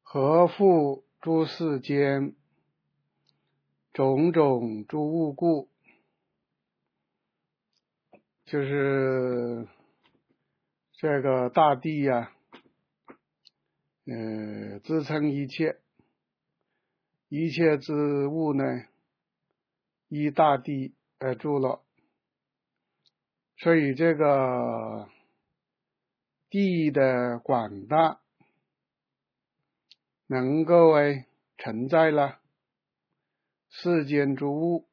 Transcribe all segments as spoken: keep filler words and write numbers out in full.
何复诸世间，种种诸物故。就是这个大地呀、啊，呃，支撑一切，一切之物呢，依大地而住了，所以这个地的广大，能够哎承载了世间诸物，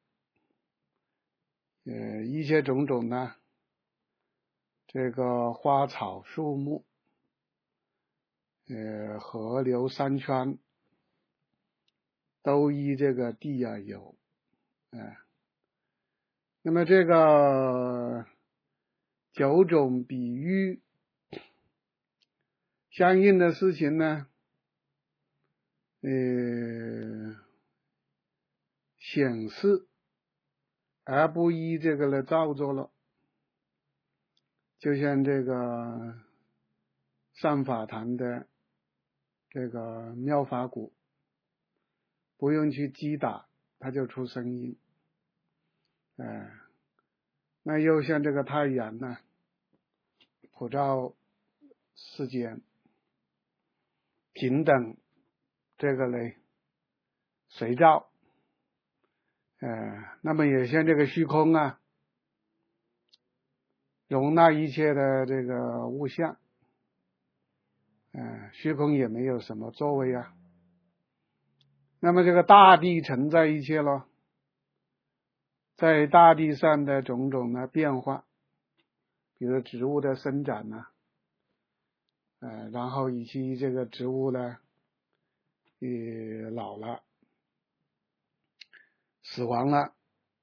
呃，一切种种呢，这个花草树木，呃，河流山川，都依这个地啊有，呃，那么这个九种比喻相应的事情呢，呃，显示而不依这个来造作了，就像这个上法坛的这个妙法鼓，不用去击打，它就出声音。呃，那又像这个太阳呢，普照世间，平等这个嘞随照。呃，那么也像这个虚空啊，容纳一切的这个物象，呃，虚空也没有什么作为啊。那么这个大地承载一切咯，在大地上的种种的变化，比如植物的生长呢、啊，呃，然后以及这个植物呢，也老了，死亡了，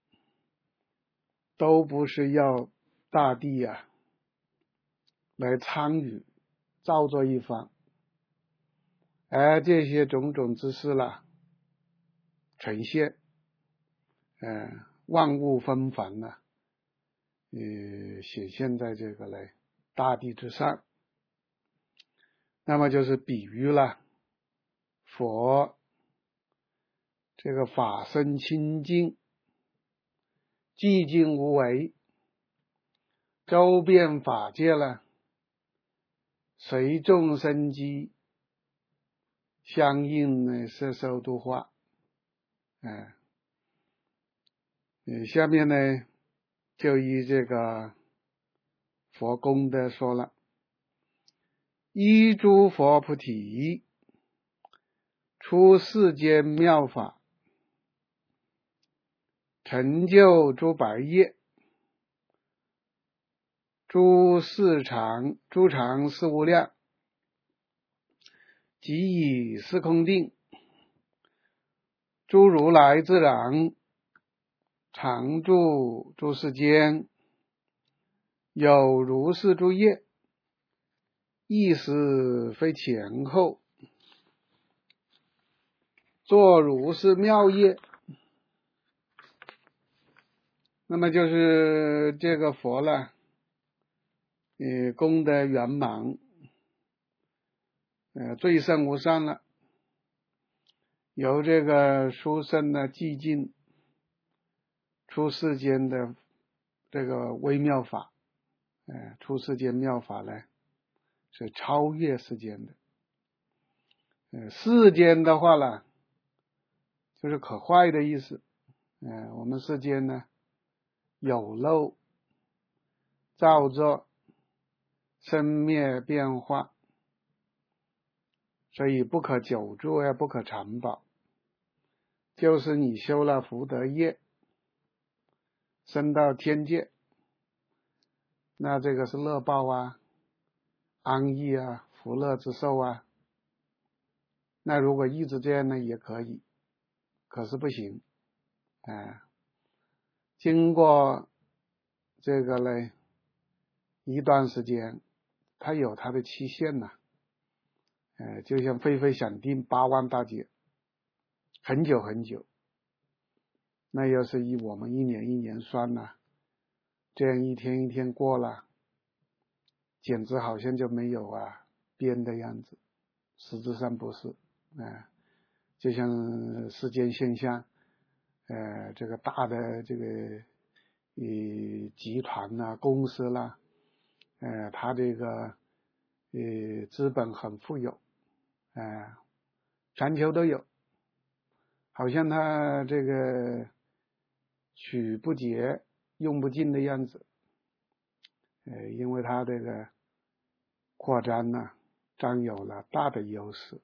都不是要大地啊来参与造作一番，而这些种种之事了呈现，呃，万物纷繁呢，呃，显现在这个嘞大地之上。那么就是比喻了佛这个法身清净，寂静无为，周遍法界了，随众生机相应呢摄受度化。哎、呃，下面呢就以这个佛功德说了，依诸佛菩提，出世间妙法，成就诸百业，诸事常，诸常事无量，即以是空定，诸如来自然，常住诸世间，有如是诸业，亦是非前后，作如是妙业。那么就是这个佛呢，呃，功德圆满，呃，最胜无上了，由这个殊胜的寂静出世间的这个微妙法，呃，出世间妙法呢是超越世间的，呃，世间的话呢就是可坏的意思，呃，我们世间呢有漏造作生灭变化，所以不可久住也不可长保。就是你修了福德业，升到天界，那这个是乐报啊，安逸啊，福乐之受啊。那如果一直这样呢也可以，可是不行，哎，经过这个呢一段时间，它有它的期限呐、啊，呃，就像飞飞想定八万大劫，很久很久。那要是以我们一年一年算呢，这样一天一天过了，简直好像就没有啊边的样子，实质上不是。 呃，就像世间现象，呃，这个大的这个呃集团呐、公司啦，呃，它这个呃资本很富有，呃，全球都有，好像它这个取不竭、用不尽的样子，呃，因为它这个扩张呢，占有了大的优势。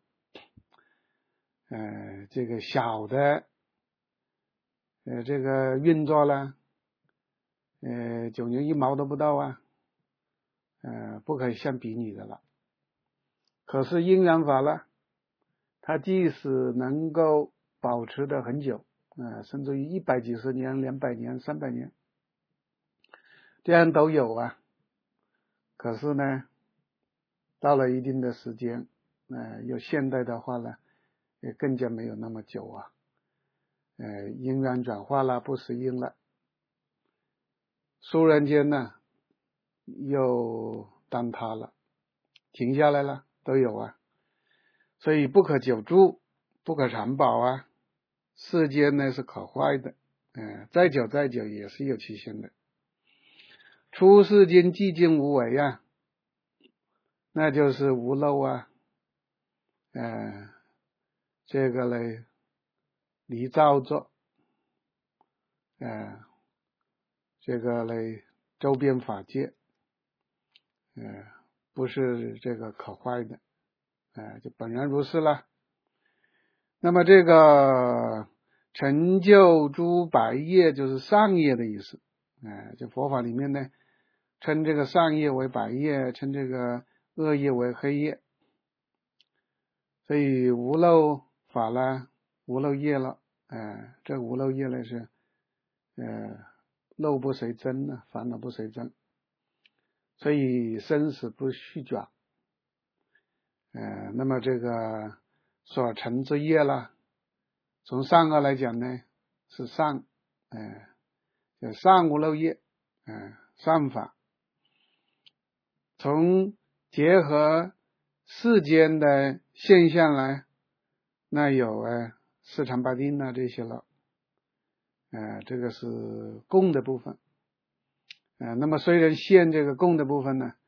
呃，这个小的，呃，这个运作呢，呃，九牛一毛都不到啊，呃，不可相比拟的了。可是因缘法呢，它即使能够保持的很久，呃，甚至于一百几十年、两百年、三百年，这样都有啊。可是呢，到了一定的时间，呃，有现代的话呢，也更加没有那么久啊。呃，因缘转化了，不适应了，突然间呢，又坍塌了，停下来了，都有啊。所以不可久住，不可长保啊。世间呢是可坏的，呃，再久再久也是有期限的。出世间寂静无为啊，那就是无漏啊，呃，这个呢离造作，呃，这个呢周边法界，呃，不是这个可坏的，呃，就本然如是了。那么这个成就诸白业就是上业的意思，呃，就佛法里面呢，称这个上业为白业，称这个恶业为黑业。所以无漏法呢，无漏业了，呃，这无漏业呢是，呃，漏不随增呢，烦恼不随增，所以生死不续转。呃，那么这个所成之业啦，从善恶来讲呢，是善，呃，叫善无漏业，呃，善法。从结合世间的现象来，那有呃四禅八定啊这些了，呃，这个是供的部分，呃，那么虽然现这个供的部分呢，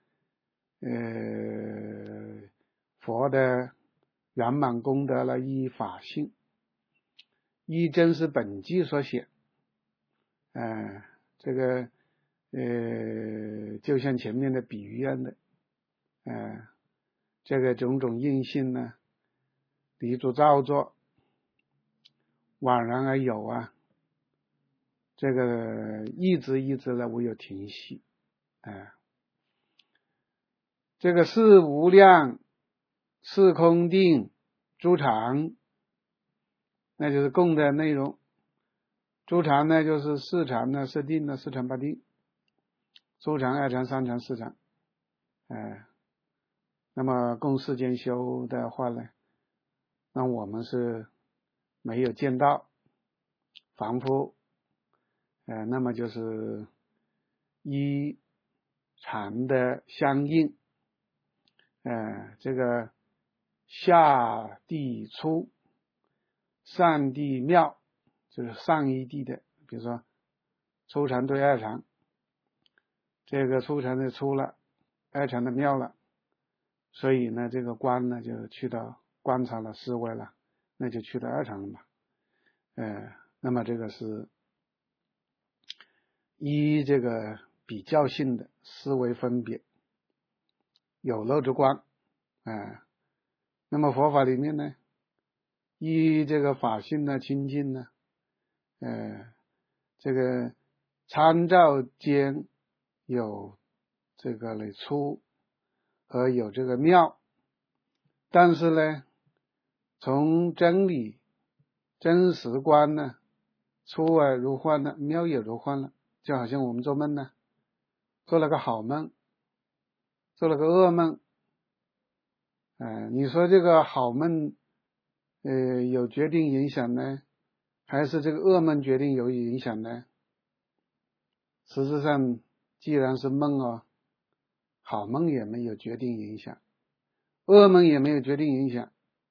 呃，佛的圆满功德了依法性，依真实本际所显，呃，这个呃，就像前面的比喻一样的，呃，这个种种应性呢，离诸造作，宛然而有啊，这个一直一直的无有停息，呃，这个是无量是空定诸常，那就是供的内容。诸常呢就是四常呢，四定呢，四禅八定，诸常、二常、三常、四常，呃，那么供世间修的话呢，那我们是没有见到，凡夫，呃，那么就是依禅的相应，呃，这个下地出，上地妙，就是上一地的，比如说初禅对二禅，这个初禅的出了，二禅的妙了，所以呢，这个观呢就去到观察了，思维了，那就去到二禅了嘛，呃，那么这个是依这个比较性的思维分别，有漏之观，呃，那么佛法里面呢，依这个法性呢清净呢，呃，这个参照间有这个的出和有这个妙，但是呢，从真理真实观呢，出而如幻了，妙也如幻了，就好像我们做梦呢，做了个好梦，做了个噩梦，呃，你说这个好梦，呃，有决定影响呢，还是这个噩梦决定有影响呢？实质上，既然是梦哦，好梦也没有决定影响，噩梦也没有决定影响，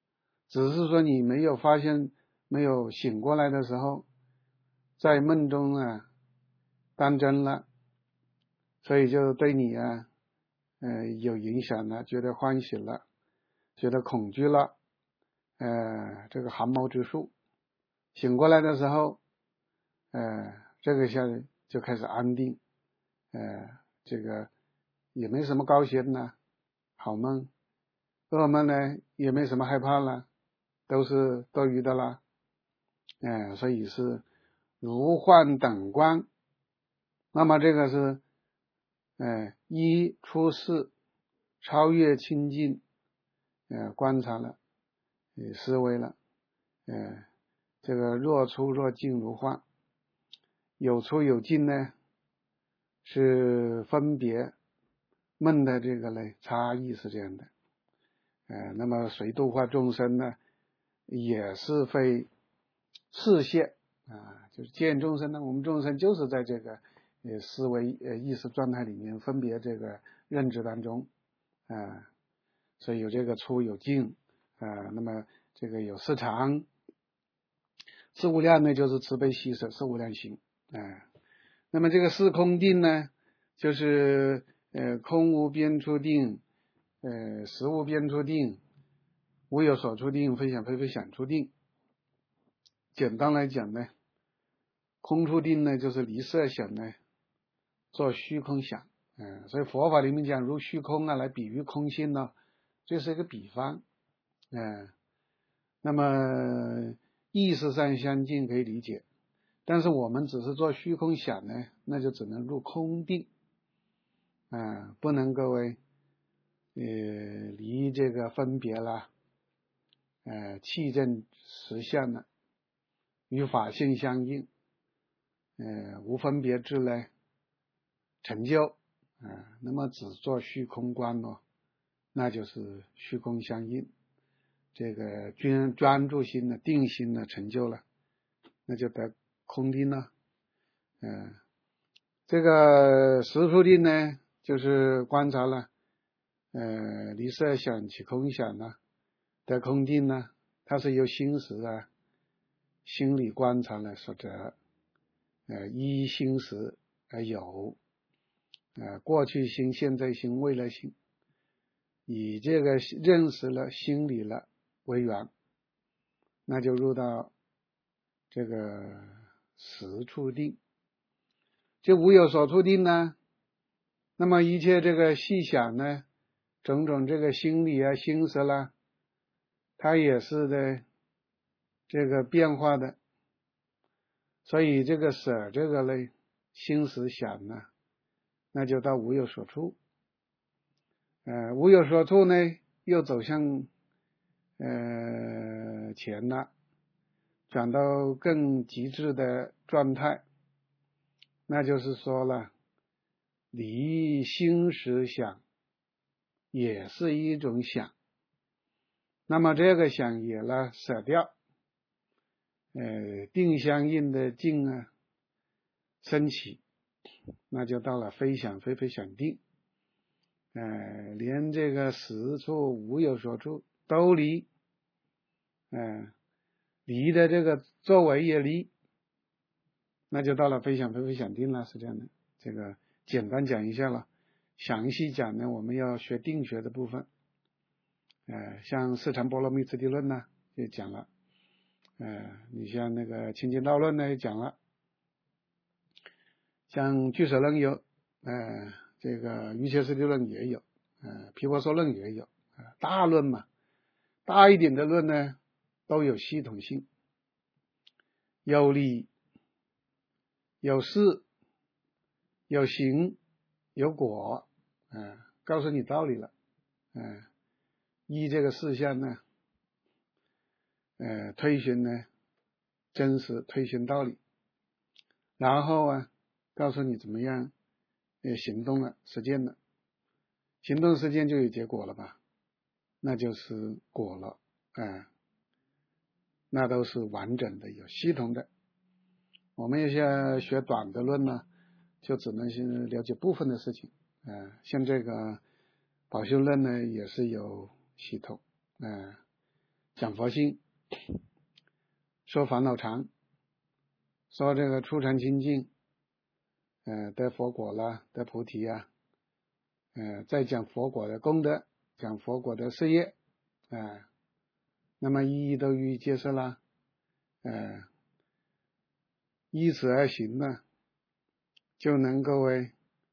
只是说你没有发现，没有醒过来的时候，在梦中啊当真了，所以就对你啊呃有影响了，觉得欢喜了，觉得恐惧了，呃这个寒毛之术。醒过来的时候，呃这个下就开始安定，呃这个也没什么高兴呢，好梦。噩梦呢也没什么害怕了，都是多余的啦，呃所以是如幻等观。那么这个是呃一出世超越清净，呃观察了，呃思维了，呃这个若出若进如幻。有出有进呢是分别梦的这个呢差异是这样的。呃那么随度化众生呢也是会视线啊，就是见众生呢，我们众生就是在这个呃思维呃意识状态里面分别这个认知当中啊，所以有这个出有进啊，那么这个有四常，四无量呢就是慈悲喜舍四无量行啊，那么这个四空定呢就是呃空无边处定，呃实无边处定，无有所处定，非想非非想处定。简单来讲呢，空处定呢就是离色想呢做虚空想，嗯、呃，所以佛法里面讲如虚空啊来比喻空性呢，这是一个比方，嗯、呃，那么意识上相近可以理解，但是我们只是做虚空想呢，那就只能入空定，啊、呃，不能够为呃离这个分别啦，呃气证实相了，与法性相应，呃无分别智呢成就啊、呃，那么只做虚空观咯，那就是虚空相应，这个专专注心的定心的成就了，那就得空定了。嗯、呃，这个实处定呢，就是观察了，呃，离色想起空想呢，得空定呢，它是由心识啊，心理观察呢所得，呃，依心识而有，呃，过去心、现在心、未来心，以这个认识了、心理了为缘，那就入到这个实处定。就无有所处定呢，那么一切这个细想呢，种种这个心理啊、心识啦，它也是的这个变化的，所以这个舍这个呢，心识想呢，那就到无有所处。呃，无有所处呢，又走向呃前了，转到更极致的状态，那就是说了，离心识想也是一种想，那么这个想也呢舍掉，呃定相应的静啊升起，那就到了非想非非想定，呃连这个实处无有所处都离，呃离的这个作为也离，那就到了非想非非想定了，是这样的。这个简单讲一下了，详细讲呢我们要学定学的部分，呃像四禅波罗蜜次第论呢就讲了，呃你像那个清净道论呢也讲了，像俱舍论有，呃这个瑜伽师地论也有，呃毗婆舍论也有，呃大论嘛，大一点的论呢都有系统性，有理有事有行有果，呃告诉你道理了，呃依这个事项呢呃推寻呢真实，推寻道理，然后啊告诉你怎么样呃行动了，实践了，行动实践就有结果了吧，那就是果了，呃那都是完整的有系统的。我们有些学短的论呢，就只能是了解部分的事情，呃像这个宝修论呢也是有系统，呃讲佛性，说烦恼常，说这个初禅清净，呃，得佛果了，得菩提啊，呃，再讲佛果的功德，讲佛果的事业，啊、呃，那么一一都予以揭示了，呃，依此而行呢，就能够为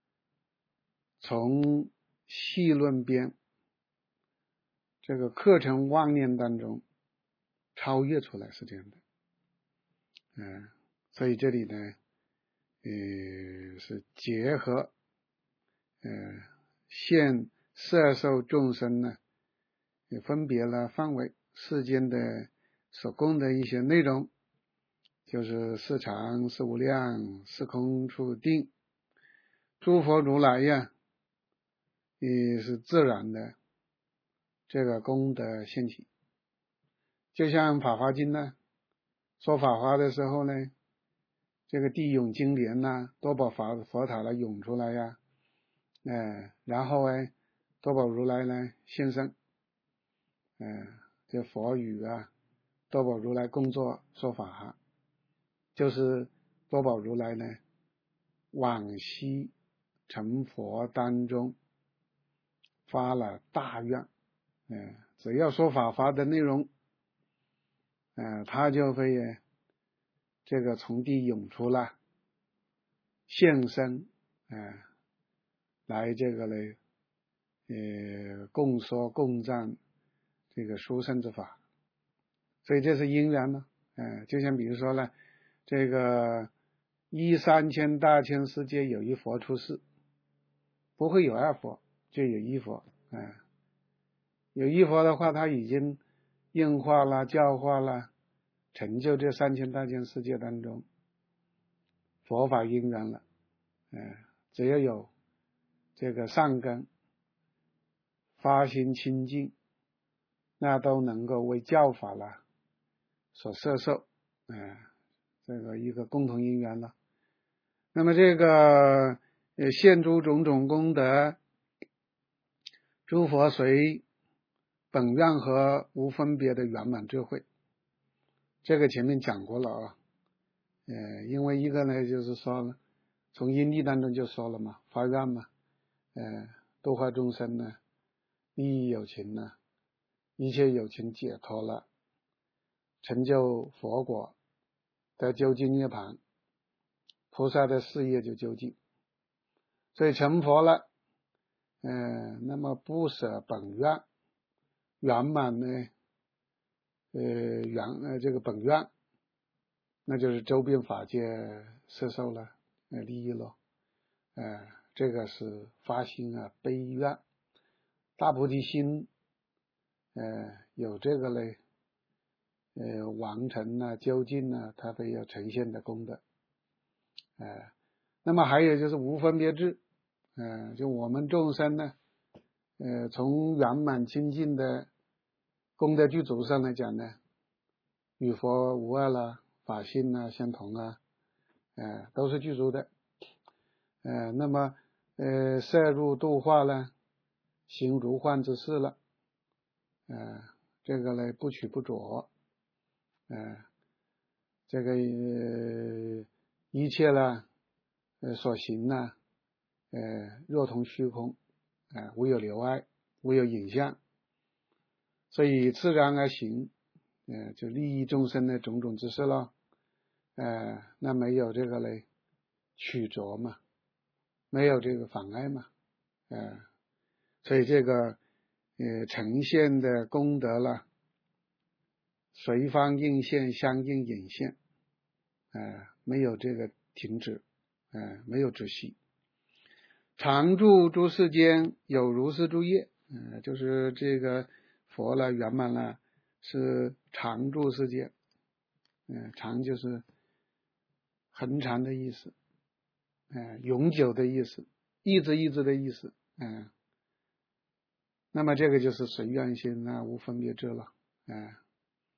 从细论边这个课程妄念当中超越出来，是这样的，嗯、呃，所以这里呢，呃，是结合，呃，现色受众生呢，也分别了范围，世间的所供的一些内容，就是是常、是无量、是空处定，诸佛如来呀，也是自然的这个功德现起。就像法华经呢，说法华的时候呢，这个地涌金莲呐，多宝法佛塔呢涌出来呀，哎，然后哎，多宝如来呢现身，哎，这佛语啊，多宝如来工作说法哈，就是多宝如来呢往昔成佛当中发了大愿，哎，只要说法华的内容，呃，他就会这个从地涌出了现身，呃，来这个呢，呃，共说共赞这个殊胜之法，所以这是因缘呢，呃，就像比如说呢，这个一三千大千世界有一佛出世，不会有二佛，就有一佛，呃，有一佛的话，他已经应化了、教化了，成就这三千大千世界当中佛法因缘了，呃，只要有这个善根，发心清净，那都能够为教法了所摄受，呃，这个一个共同因缘了。那么这个呃现诸种种功德，诸佛随本愿和无分别的圆满智慧，这个前面讲过了啊。呃，因为一个呢，就是说呢，从因地当中就说了嘛，发愿嘛，呃，度化众生呢，利益有情呢，一切有情解脱了，成就佛果，得究竟涅槃，菩萨的事业就究竟。所以成佛了，呃，那么不舍本愿，圆满呢，呃，圆呃这个本愿，那就是周边法界摄受了，呃，利益了，呃，这个是发心啊，悲愿，大菩提心，呃，有这个嘞，呃，完成啊，究竟啊，它会有呈现的功德，呃，那么还有就是无分别智，呃，就我们众生呢，呃，从圆满清净的功德具足上来讲呢，与佛无二了，法性啊相同啊，呃，都是具足的，呃，那么呃，摄入度化了，行如幻之事了，呃，这个呢不取不着，呃，这个呃一切呢，呃所行呢，呃若同虚空，呃无有留碍，无有影像，所以自然而行，呃就利益众生的种种之事了，呃那没有这个嘞取着嘛，没有这个妨碍嘛，呃所以这个呃呈现的功德了，随方应现，相应引现，呃没有这个停止，呃没有止息，常住诸世间，有如是诸业，呃就是这个佛了圆满了，是常住世界，呃常就是恒常的意思，呃永久的意思，一直一直的意思，嗯、呃，那么这个就是随愿心啊，无分别智了，嗯、呃，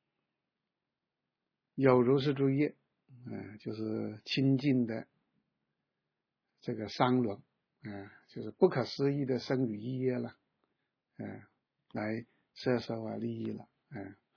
有如是诸业，嗯、呃，就是清净的这个三轮，嗯、呃，就是不可思议的生与意业了，嗯、呃，来摄受啊利益了，嗯、呃，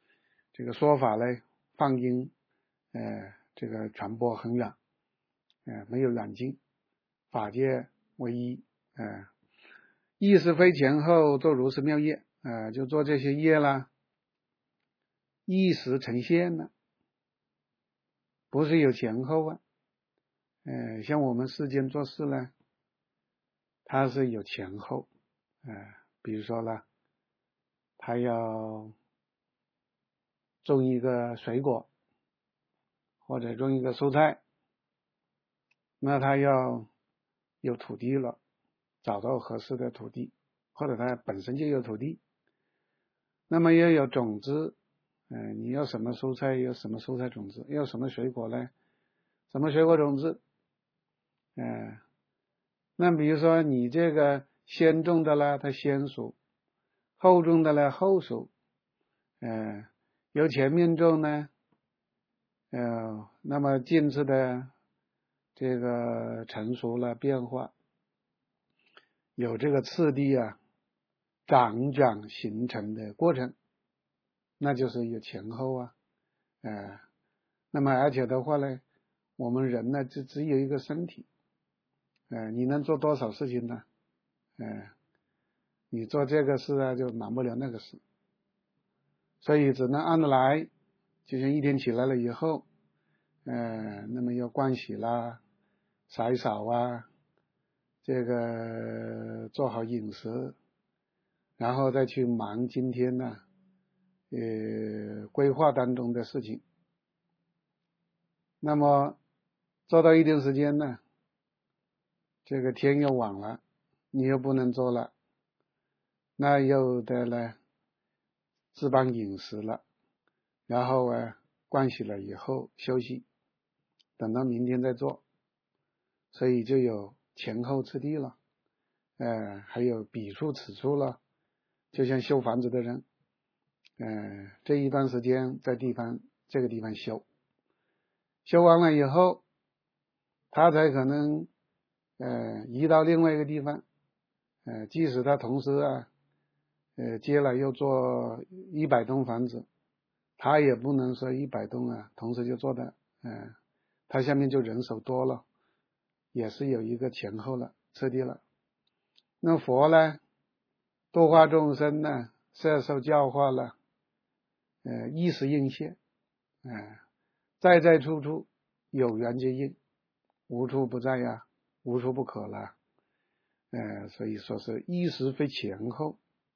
这个说法呢，放音，呃，这个传播很远，呃，没有远近，法界为一，呃，意识非前后做如是妙业，呃，就做这些业啦，一时呈现了，不是有前后啊，呃，像我们世间做事呢，它是有前后，呃，比如说呢，他要种一个水果，或者种一个蔬菜，那他要有土地了，找到合适的土地，或者他本身就有土地，那么要有种子，呃，你要什么蔬菜有什么蔬菜种子，要什么水果呢？什么水果种子？呃，那比如说你这个先种的啦，它先熟；后种的啦，后熟。呃，由前面种呢，呃，那么近次的这个成熟了变化，有这个次第啊长长形成的过程，那就是有前后啊，呃，那么而且的话呢，我们人呢只只有一个身体，呃，你能做多少事情呢？呃，你做这个事啊，就瞒不了那个事，所以只能按着来。就像一天起来了以后，呃，那么要盥洗啦、洒扫啊，这个做好饮食，然后再去忙今天呢，呃，规划当中的事情。那么做到一定时间呢，这个天又晚了，你又不能做了，那又得呢置办饮食了，然后啊盥洗了以后休息，等到明天再做，所以就有前后次第了，呃，还有彼处此处了，就像修房子的人，呃，这一段时间在地方这个地方修，修完了以后，他才可能呃移到另外一个地方，呃，即使他同时啊，呃，接了又做一百栋房子，他也不能说一百栋啊同时就做的，呃，他下面就人手多了，也是有一个前后了，次第了。那佛呢，度化众生呢，摄受教化了，呃，一时应现，呃，在在处处有缘接应，无处不在呀，无处不可了，呃，所以说是一时非前后，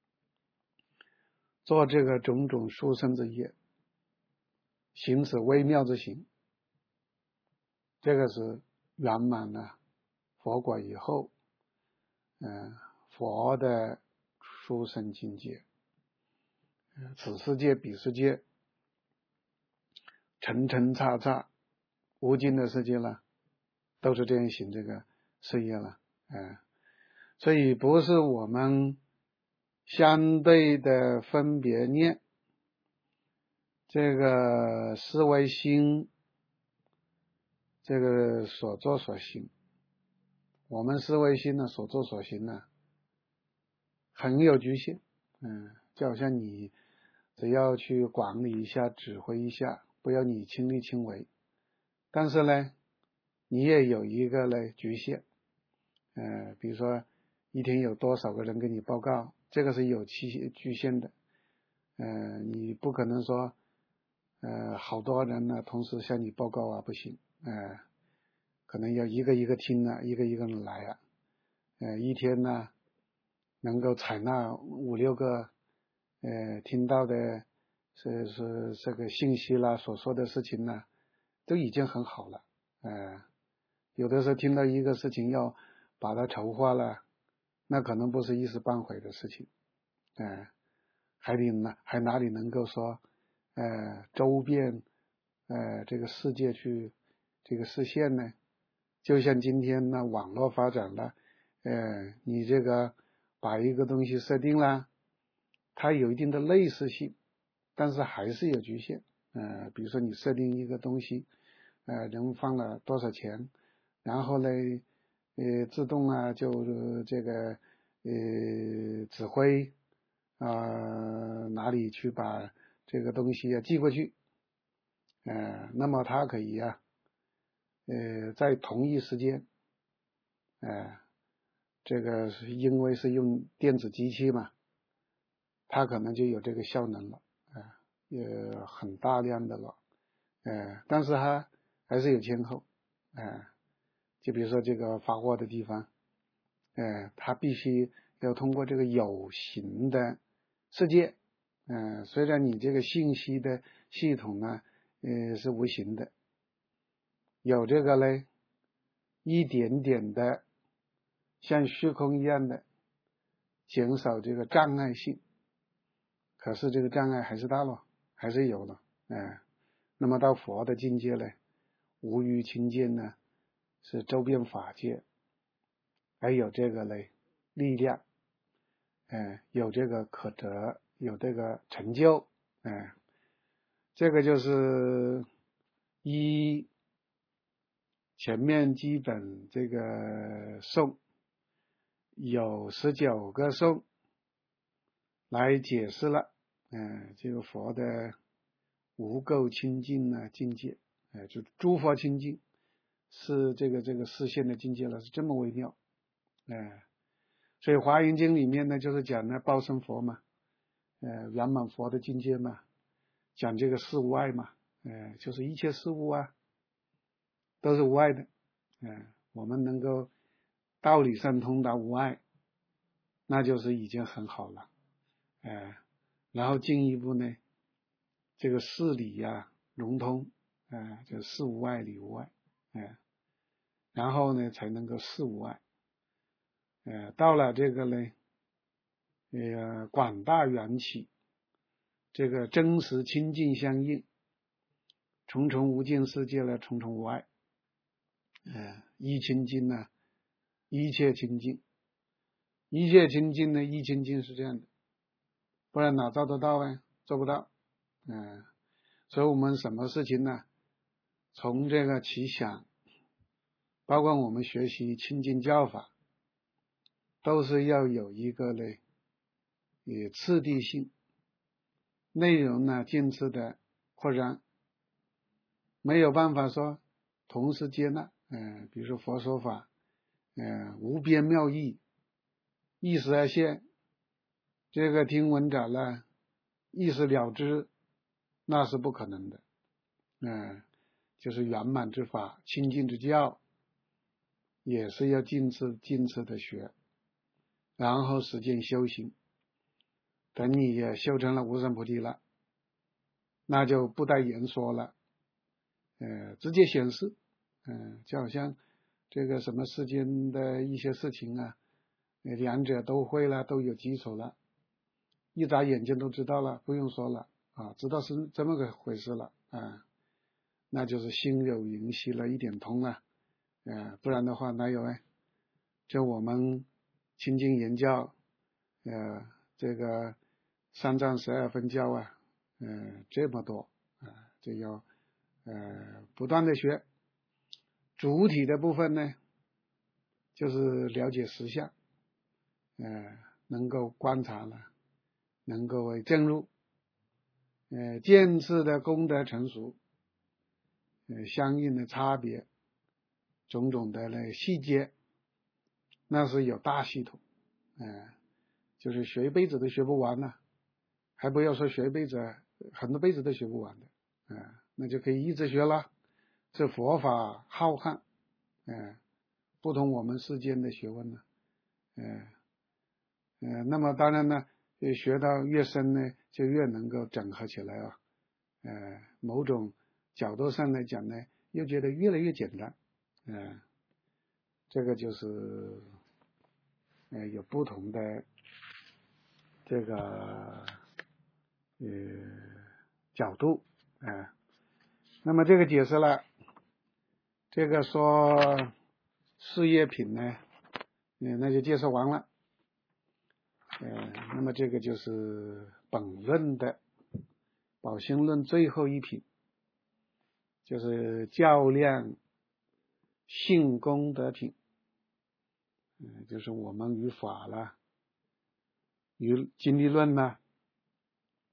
做这个种种殊胜之业，行此微妙之行，这个是圆满了佛果以后，呃，佛的殊胜境界，此世界彼世界，层层叉叉无尽的世界了，都是这样行这个事业了，呃，所以不是我们相对的分别念这个思维心，这个所作所行，我们思维心呢所作所行呢很有局限，嗯，就好像你只要去管理一下指挥一下，不要你亲力亲为，但是呢你也有一个呢局限，呃，比如说一天有多少个人给你报告，这个是有期局限的，呃，你不可能说呃好多人呢同时向你报告啊，不行，呃，可能要一个一个听啊，一个一个人来啊，呃，一天呢能够采纳五六个呃听到的是是这个信息啦，所说的事情呢，都已经很好了，呃，有的时候听到一个事情要把它筹划了，那可能不是一时半会的事情，呃，还得呢，还哪里能够说呃周遍呃这个世界去这个实现呢？就像今天呢网络发展了，呃，你这个把一个东西设定了，它有一定的类似性，但是还是有局限，呃，比如说你设定一个东西，呃，人放了多少钱，然后呢，呃，自动啊就这个呃指挥啊、呃、哪里去把这个东西啊寄过去，呃，那么它可以啊，呃，在同一时间，呃，这个是因为是用电子机器嘛，它可能就有这个效能了，呃，也很大量的了，呃，但是它还是有前后，呃，就比如说这个发货的地方，呃，它必须要通过这个有形的世界，呃，虽然你这个信息的系统呢，呃，是无形的，有这个呢，一点点的像虚空一样的减少这个障碍性，可是这个障碍还是大了，还是有了，呃，那么到佛的境界呢，无余清净呢，是周遍法界，还有这个呢力量，呃，有这个可得，有这个成就，呃，这个就是一前面基本这个颂有十九个颂来解释了，呃，这个佛的无垢清净呢境界，呃，就诸佛清净是这个这个视线的境界了，是这么微妙，呃，所以华严经里面呢就是讲呢报身佛嘛，呃，圆满佛的境界嘛，讲这个事无碍嘛，呃，就是一切事物啊都是无碍的，呃，我们能够道理上通达无碍，那就是已经很好了，呃，然后进一步呢，这个事理呀、啊、融通，呃，就事无碍理无碍，呃，然后呢才能够事无碍，呃，到了这个呢，呃，广大缘起，这个真实清净相应，重重无尽世界呢，重重无碍，呃，一清净呢，一切清净，一切清净呢，一清净是这样的，不然哪做得到啊？做不到，嗯、呃，所以我们什么事情呢？从这个起想，包括我们学习清净教法，都是要有一个呢，以次第性，内容呢渐次的扩张，没有办法说同时接纳，嗯、呃，比如说佛说法，嗯、呃，无边妙义，一时而现，这个听闻者呢，一时了之，那是不可能的，嗯、呃，就是圆满之法，清净之教，也是要尽次尽次的学，然后实践修行，等你也修成了无上菩提了，那就不待言说了，呃，直接显示，嗯、呃，就好像这个什么世间的一些事情啊，两者都会了，都有基础了，一眨眼睛都知道了，不用说了啊，知道是这么个回事了啊，那就是心有灵犀了，一点通了，呃，不然的话哪有哎？就我们清净言教，呃，这个三藏十二分教啊，呃，这么多啊、呃，这要呃不断的学。主体的部分呢，就是了解实相，呃，能够观察了，能够证入，呃，见智的功德成熟，呃，相应的差别，种种的呢细节，那是有大系统，呃，就是学一辈子都学不完呢，还不要说学一辈子，很多辈子都学不完的，呃，那就可以一直学了。这佛法浩瀚，呃，不同我们世间的学问呢，呃呃，那么当然呢，学到越深呢，就越能够整合起来啊，呃，某种角度上来讲呢，又觉得越来越简单，呃，这个就是呃有不同的这个呃角度，呃，那么这个解释了，这个说事业品呢，嗯，那就介绍完了。呃，那么这个就是本论的宝心论最后一品，就是较量性功德品，嗯、呃，就是我们与法啦，与经历论啦，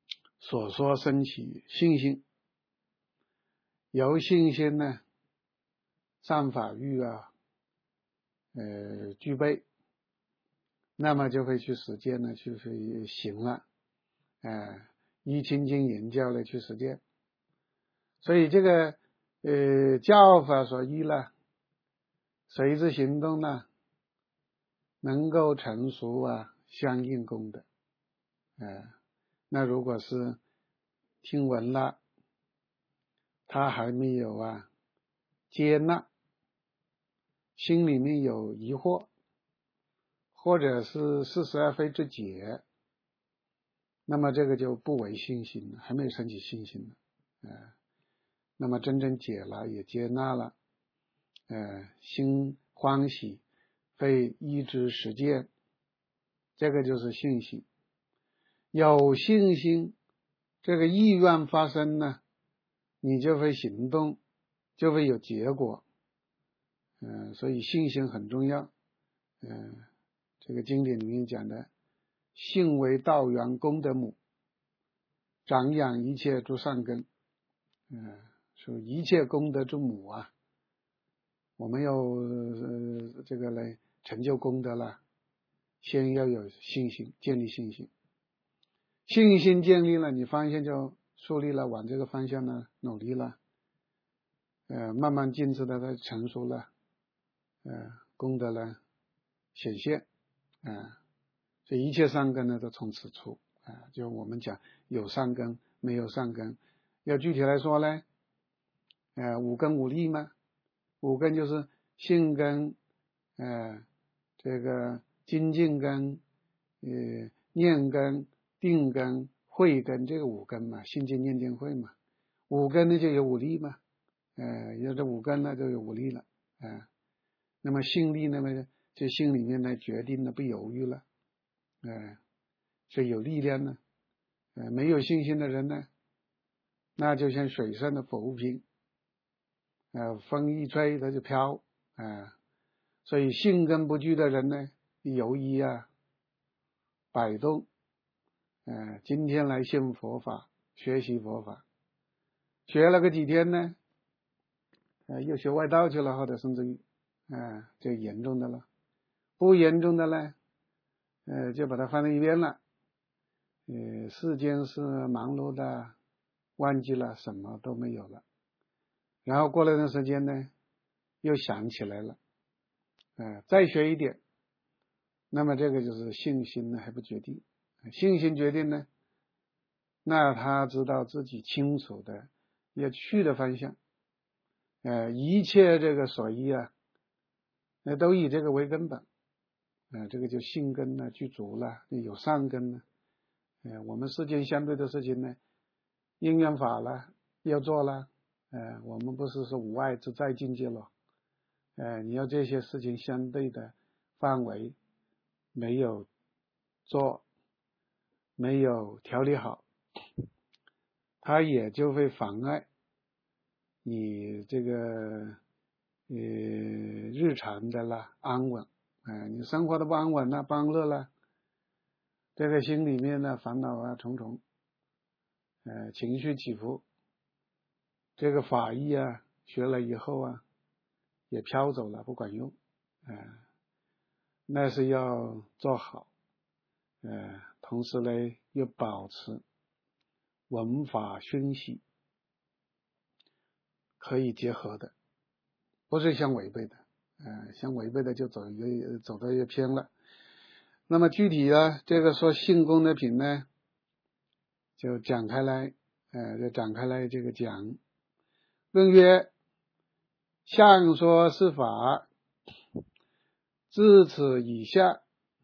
所说升起信心，由信心呢善法欲啊呃具备，那么就会去实践呢，去去行了，呃依清净言教呢去实践。所以这个呃教法所依了，随之行动呢，能够成熟啊相应功德。呃那如果是听闻了，他还没有啊接纳，心里面有疑惑，或者是似是而非之解，那么这个就不为信心了，还没有升起信心了。呃那么真正解了，也接纳了，呃心欢喜，被依之实践，这个就是信心。有信心，这个意愿发生呢，你就会行动，就会有结果。嗯、呃，所以信心很重要。嗯、呃，这个经典里面讲的，信为道源功德母，长养一切诸善根。嗯、呃，说一切功德之母啊，我们要呃这个来成就功德了，先要有信心，建立信心。信心建立了，你方向就树立了，往这个方向呢努力了，呃，慢慢渐次的它成熟了，呃，功德呢显现，啊、呃，所以一切善根呢都从此出，啊、呃，就我们讲有善根没有善根，要具体来说呢，呃，五根五力嘛，五根就是信根，呃，这个精进根，呃，念根、定根、慧根，这个五根嘛，信精念定慧嘛，五根呢就有五力嘛，呃，有这五根呢就有五力了，啊、呃，那么信力呢么就心里面呢决定了，不犹豫了，呃，所以有力量呢，呃，没有信心的人呢，那就像水上的浮萍，呃，风一吹它就飘，啊、呃，所以信根不具的人呢，犹豫啊，摆动，呃，今天来信佛法，学习佛法，学了个几天呢，呃，又学外道去了，或者甚至于，啊、呃，就严重的了，不严重的呢，呃，就把它放在一边了，呃，世间是忙碌的，忘记了，什么都没有了，然后过了一段时间呢，又想起来了，呃，再学一点，那么这个就是信心呢还不决定，信心决定呢，那他知道自己清楚的要去的方向，呃，一切这个所依啊，那都以这个为根本，呃，这个就信根呢具足了，有善根呢，呃，我们世间相对的事情呢，因缘法了要做了，呃，我们不是说无碍之在境界了，呃，你要这些事情相对的范围没有做，没有调理好，它也就会妨碍你这个呃日常的啦安稳，呃，你生活的不安稳了，不安乐了，这个心里面呢烦恼啊重重，呃，情绪起伏，这个法义啊学了以后啊也飘走了，不管用，呃，那是要做好，呃，同时呢又保持文法熏习可以结合的，不是相违背的，呃，相违背的就走一个走到一个偏了。那么具体呢，这个说性功德品呢，就讲开来，呃，就展开来这个讲。论曰：相说是法，自此以下，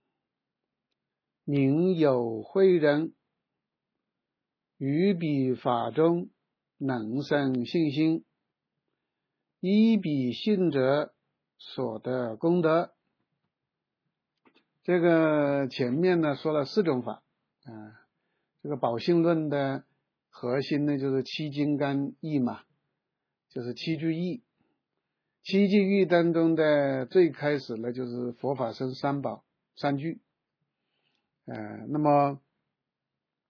宁有慧人，于彼法中能生信心，依彼信者所得功德。这个前面呢说了四种法，啊、呃，这个宝性论的核心呢就是七金刚义嘛，就是七句义。七句义当中的最开始呢就是佛法僧三宝三句，呃，那么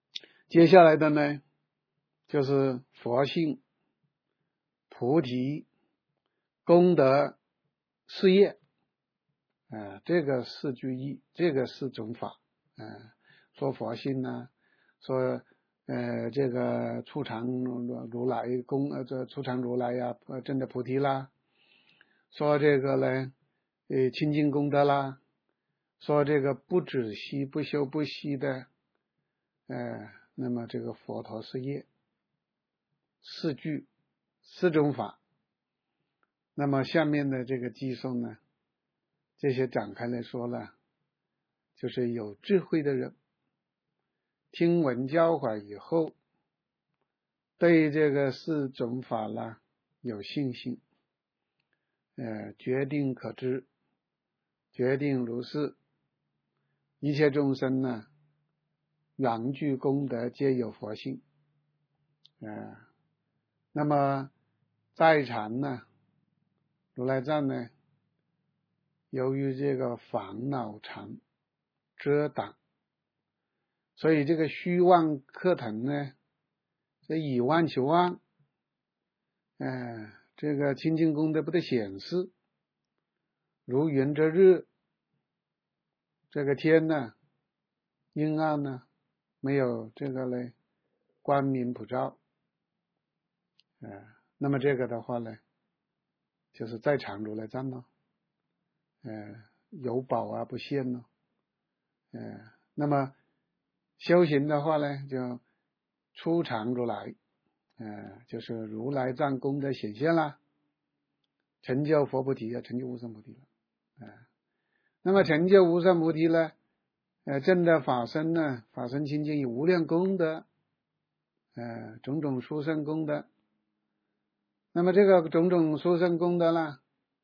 接下来的呢，就是佛性、菩提、功德、事业，呃，这个四句义，这个四种法，呃，说佛性呢，说呃这个初禅如来功，呃这初禅如来呀，呃证的菩提啦，说这个呢，呃清净功德啦，说这个不止息不休不息的，呃，那么这个佛陀事业，四句四种法。那么下面的这个偈颂呢，这些展开来说了，就是有智慧的人听闻教法以后，对这个四种法呢有信心，呃，决定可知，决定如是，一切众生呢，缘具功德皆有佛性，呃，那么在禅呢，如来藏呢，由于这个烦恼缠遮挡，所以这个虚妄课腾呢，这以妄求妄，呃，这个清净功德不得显示，如云遮日，这个天呢阴暗呢，没有这个呢光明普照，呃，那么这个的话呢，就是在场如来藏咯，呃，有宝啊不现咯，呃，那么修行的话呢，就初禅如来，呃，就是如来藏功德显现了，成就佛菩提啊，成就无上菩提了，呃，那么成就无上菩提呢，呃，证得法身呢，法身清净有无量功德，呃，种种殊胜功德。那么这个种种殊胜功德呢，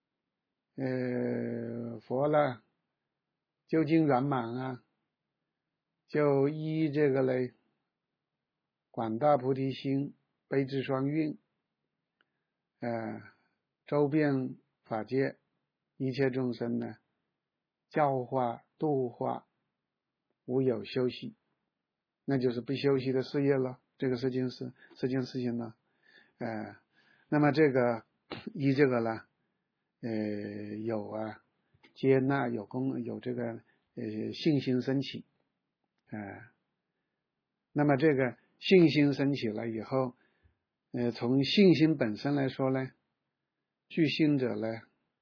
呃，佛呢究竟圆满啊，就依这个嘞广大菩提心，悲智双运，呃，周遍法界一切众生呢，教化度化，无有休息，那就是不休息的事业了。这个事情是这件事情呢，呃，那么这个依这个呢，呃，有啊接纳，有功，有这个呃信心升起，呃，那么这个信心升起了以后，呃，从信心本身来说呢，具信者呢，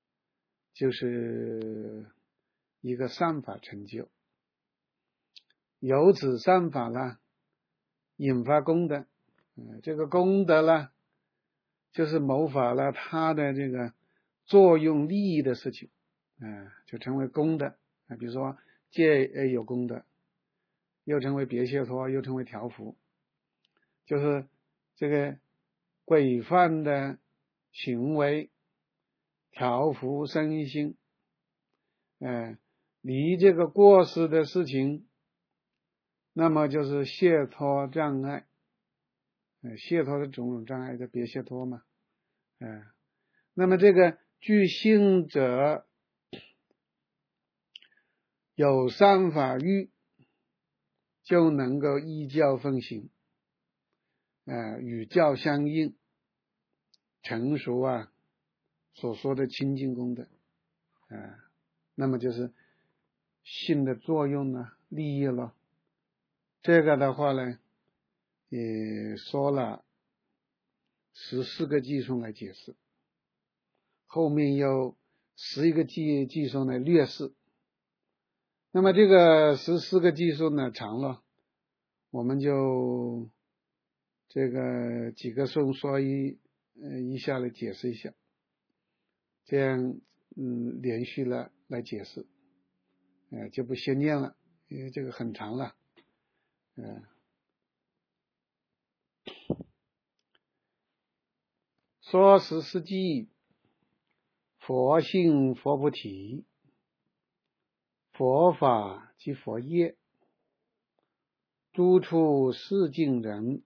就是一个善法成就，由此善法呢，引发功德，呃，这个功德呢，就是谋法了它的这个作用利益的事情，呃，就成为功德，啊，比如说戒呃有功德，又成为别解脱，又成为调伏，就是这个规范的行为调伏身心，呃，离这个过失的事情，那么就是解脱障碍，呃，解脱的种种障碍的别解脱嘛，呃，那么这个具信者有善法欲，就能够依教奉行，呃，与教相应，成熟啊所说的清净功德，呃，那么就是信的作用呢，利益了。这个的话呢，也说了十四个偈颂来解释，后面有十一个偈偈颂来略释。那么这个十四个偈颂呢长了，我们就这个几个颂说一呃一下来解释一下，这样嗯连续了来解释，呃就不先念了，因为这个很长了，呃说十四偈，佛性佛菩提，佛法即佛业，诸处世尽人，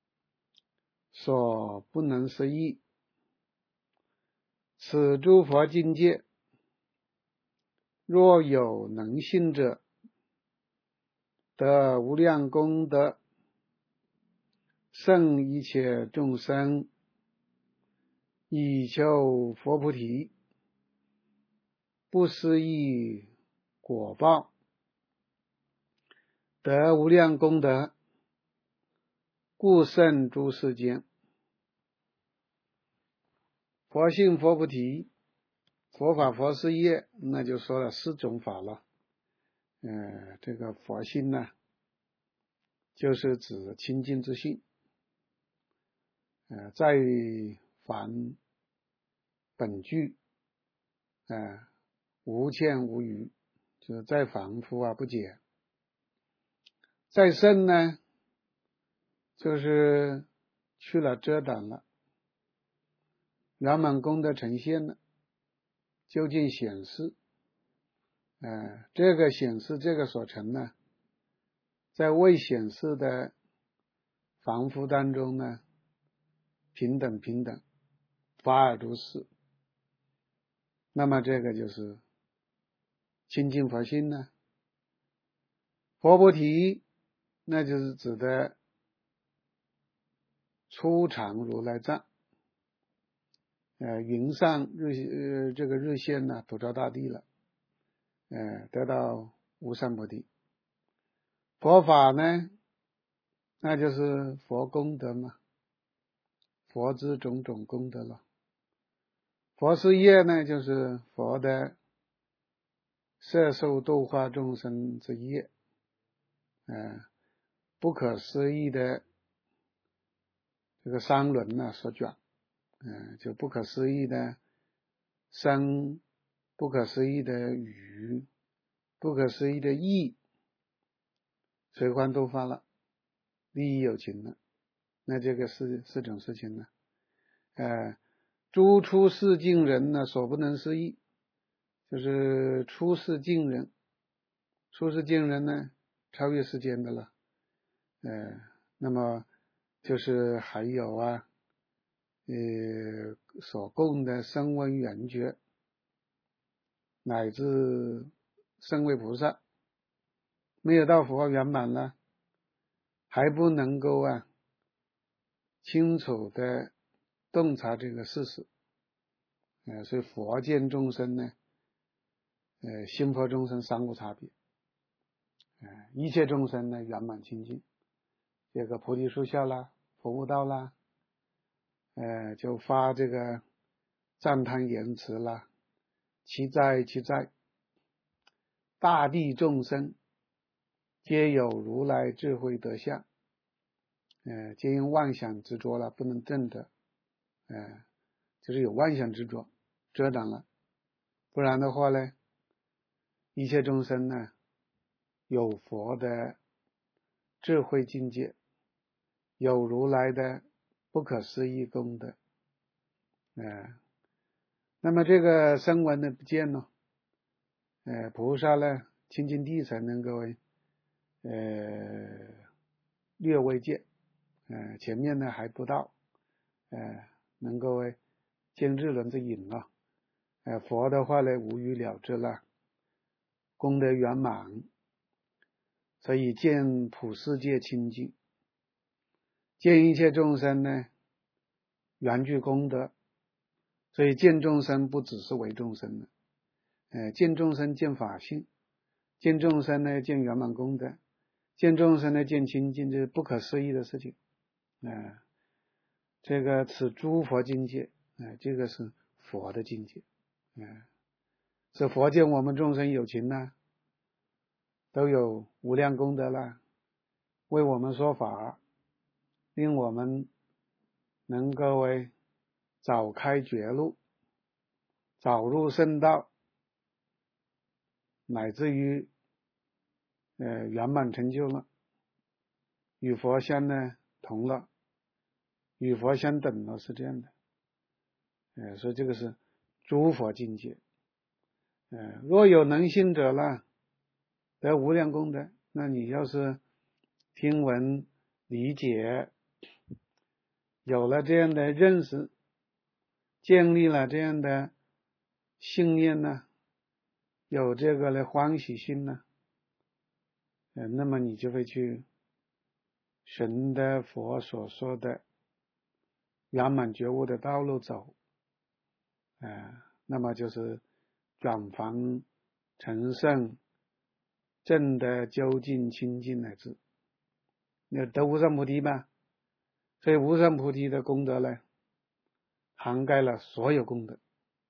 所不能思议。此诸佛境界，若有能信者，得无量功德， 胜一切众生，以求佛菩提，不思议果报，得无量功德，故胜诸世间。佛性佛菩提，佛法佛事业，那就说了四种法了。呃，这个佛性呢，就是指清净之性，呃，在于凡本具，呃，无欠无余，就是再凡夫啊不减。再胜呢，就是去了遮挡了，圆满功德呈现了，究竟显示，呃，这个显示这个所成呢，在未显示的凡夫当中呢，平等平等，法尔如是。那么这个就是清净佛性呢。佛菩提，那就是指的初禅如来藏，呃，云上日呃这个日现呢，普照大地了，呃，得到无上菩提。佛法呢，那就是佛功德嘛，佛之种种功德了。佛事业呢，就是佛的摄受度化众生之业，呃，不可思议的这个三轮呢所卷，呃，就不可思议的生，不可思议的语，不可思议的义，随观都发了，利益有情了。那这个是四种事情呢，呃，诸出世境人呢所不能思议，就是出世境人，出世境人呢超越世间的了，呃，那么就是还有啊，呃，所供的声闻缘觉，乃至声闻菩萨，没有到佛圆满了，还不能够啊清楚的洞察这个事实，呃，所以佛见众生呢，呃，心佛众生三无差别，呃，一切众生呢圆满清净，这个菩提树下啦，佛悟道啦，呃，就发这个赞叹言辞啦，其在其在，大地众生皆有如来智慧德相，呃，皆因妄想执着了，不能证得，呃，就是有妄想执着遮挡了，不然的话呢，一切众生呢有佛的智慧境界，有如来的不可思议功德，呃，那么这个声闻呢不见了，呃，菩萨呢清净地才能够呃略微见，呃，前面呢还不到，呃，能够见日轮之影了，呃，佛的话呢无余了之了，功德圆满，所以见普世界清净，见一切众生呢圆具功德，所以见众生不只是为众生了，呃，见众生见法性，见众生呢见圆满功德，见众生呢见清净，这是不可思议的事情，呃，这个此诸佛境界，呃，这个是佛的境界，呃，是佛见我们众生有情呢，都有无量功德了，为我们说法，令我们能够为早开觉路，早入圣道，乃至于呃圆满成就了，与佛相呢同了，与佛相等了，是这样的，呃，所以这个是诸佛境界，呃，若有能信者了，得无量功德。那你要是听闻理解，有了这样的认识，建立了这样的信念呢，有这个的欢喜心呢，呃，那么你就会去循着佛所说的圆满觉悟的道路走，呃，那么就是转凡成圣，证得究竟清净乃至那得无上菩提嘛。所以无上菩提的功德呢，涵盖了所有功德，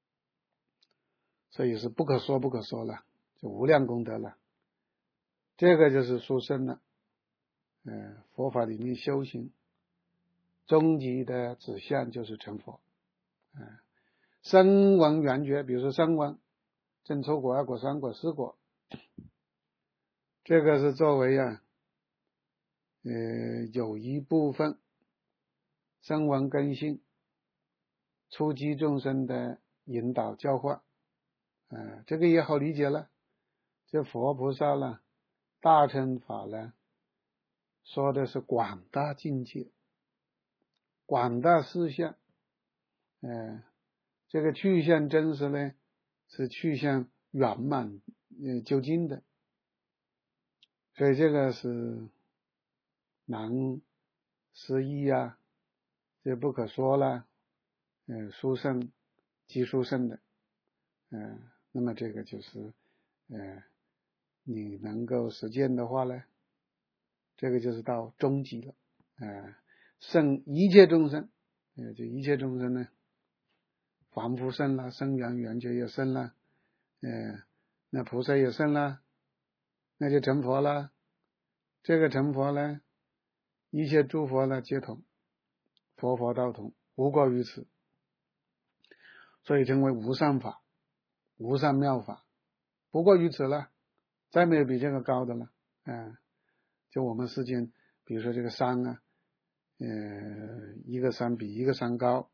所以是不可说不可说了，就无量功德了。这个就是殊胜了。呃，佛法里面修行终极的指向就是成佛。呃，声闻缘觉，比如说声闻正初果、二果、三果、四果，这个是作为啊，呃，有一部分声闻根性初级众生的引导教化。呃，这个也好理解了。这佛菩萨呢，大乘法呢，说的是广大境界、广大事项。呃，这个去向真实呢，是去向圆满呃究竟的。所以这个是难思议啊，这不可说了。呃，殊胜即殊胜的。呃，那么这个就是呃，你能够实践的话呢，这个就是到终极了。呃，胜一切众生，呃，就一切众生呢，凡夫胜了，声闻缘觉也胜了，呃，那菩萨也胜了，那就成佛了。这个成佛呢，一切诸佛呢皆同，佛佛道同，无过于此，所以称为无上法、无上妙法，不过于此了，再没有比这个高的了。嗯，就我们世间，比如说这个山啊，呃，一个山比一个山高，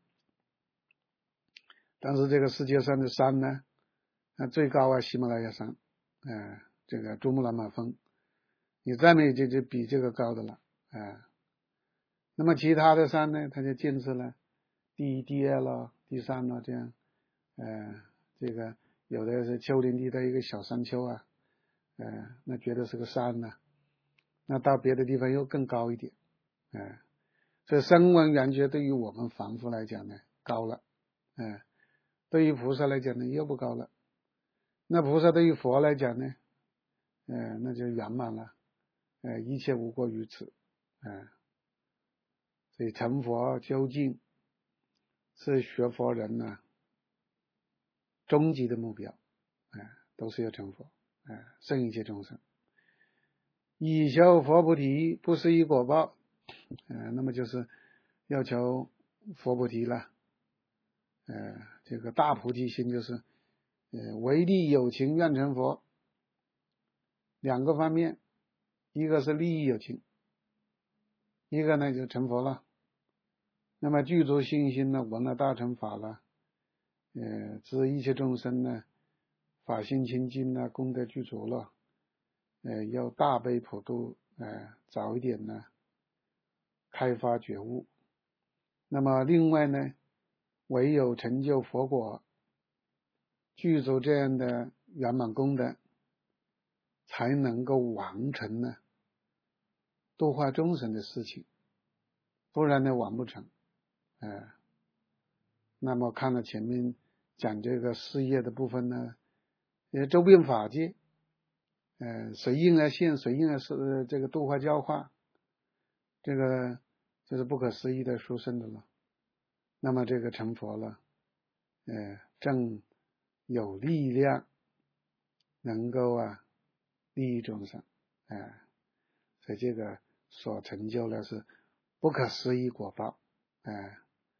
但是这个世界上的山呢，那最高啊，喜马拉雅山，呃，这个珠穆朗玛峰，你再没有就就比这个高的了。呃，那么其他的山呢，它就建设了第一、第二了、第三了，这样，呃，这个有的是丘陵地的一个小山丘啊，呃，那觉得是个山呢、啊，那到别的地方又更高一点。呃，所以声闻缘觉对于我们凡夫来讲呢，高了。呃，对于菩萨来讲呢，又不高了。那菩萨对于佛来讲呢，呃，那就圆满了。呃，一切无过于此。呃，所以成佛究竟是学佛人呢、啊、终极的目标。呃，都是要成佛。呃，胜一切众生。以求佛菩提，不思议果报。呃，那么就是要求佛菩提了。呃，这个大菩提心就是呃，唯利有情愿成佛。两个方面，一个是利益有情，一个呢就成佛了。那么具足信心呢，闻了大乘法了，呃，知一切众生呢，法性清净呢，功德具足了，呃，要大悲普度，呃，早一点呢，开发觉悟。那么另外呢，唯有成就佛果，具足这样的圆满功德，才能够完成呢度化众生的事情，不然呢完不成。呃，那么看了前面讲这个事业的部分呢，呃，周遍法界，呃，随应而现，随应而是这个度化教化，这个就是不可思议的殊胜的了。那么这个成佛了，呃，正有力量能够啊利益众生。呃，所以这个所成就的是不可思议果报。呃，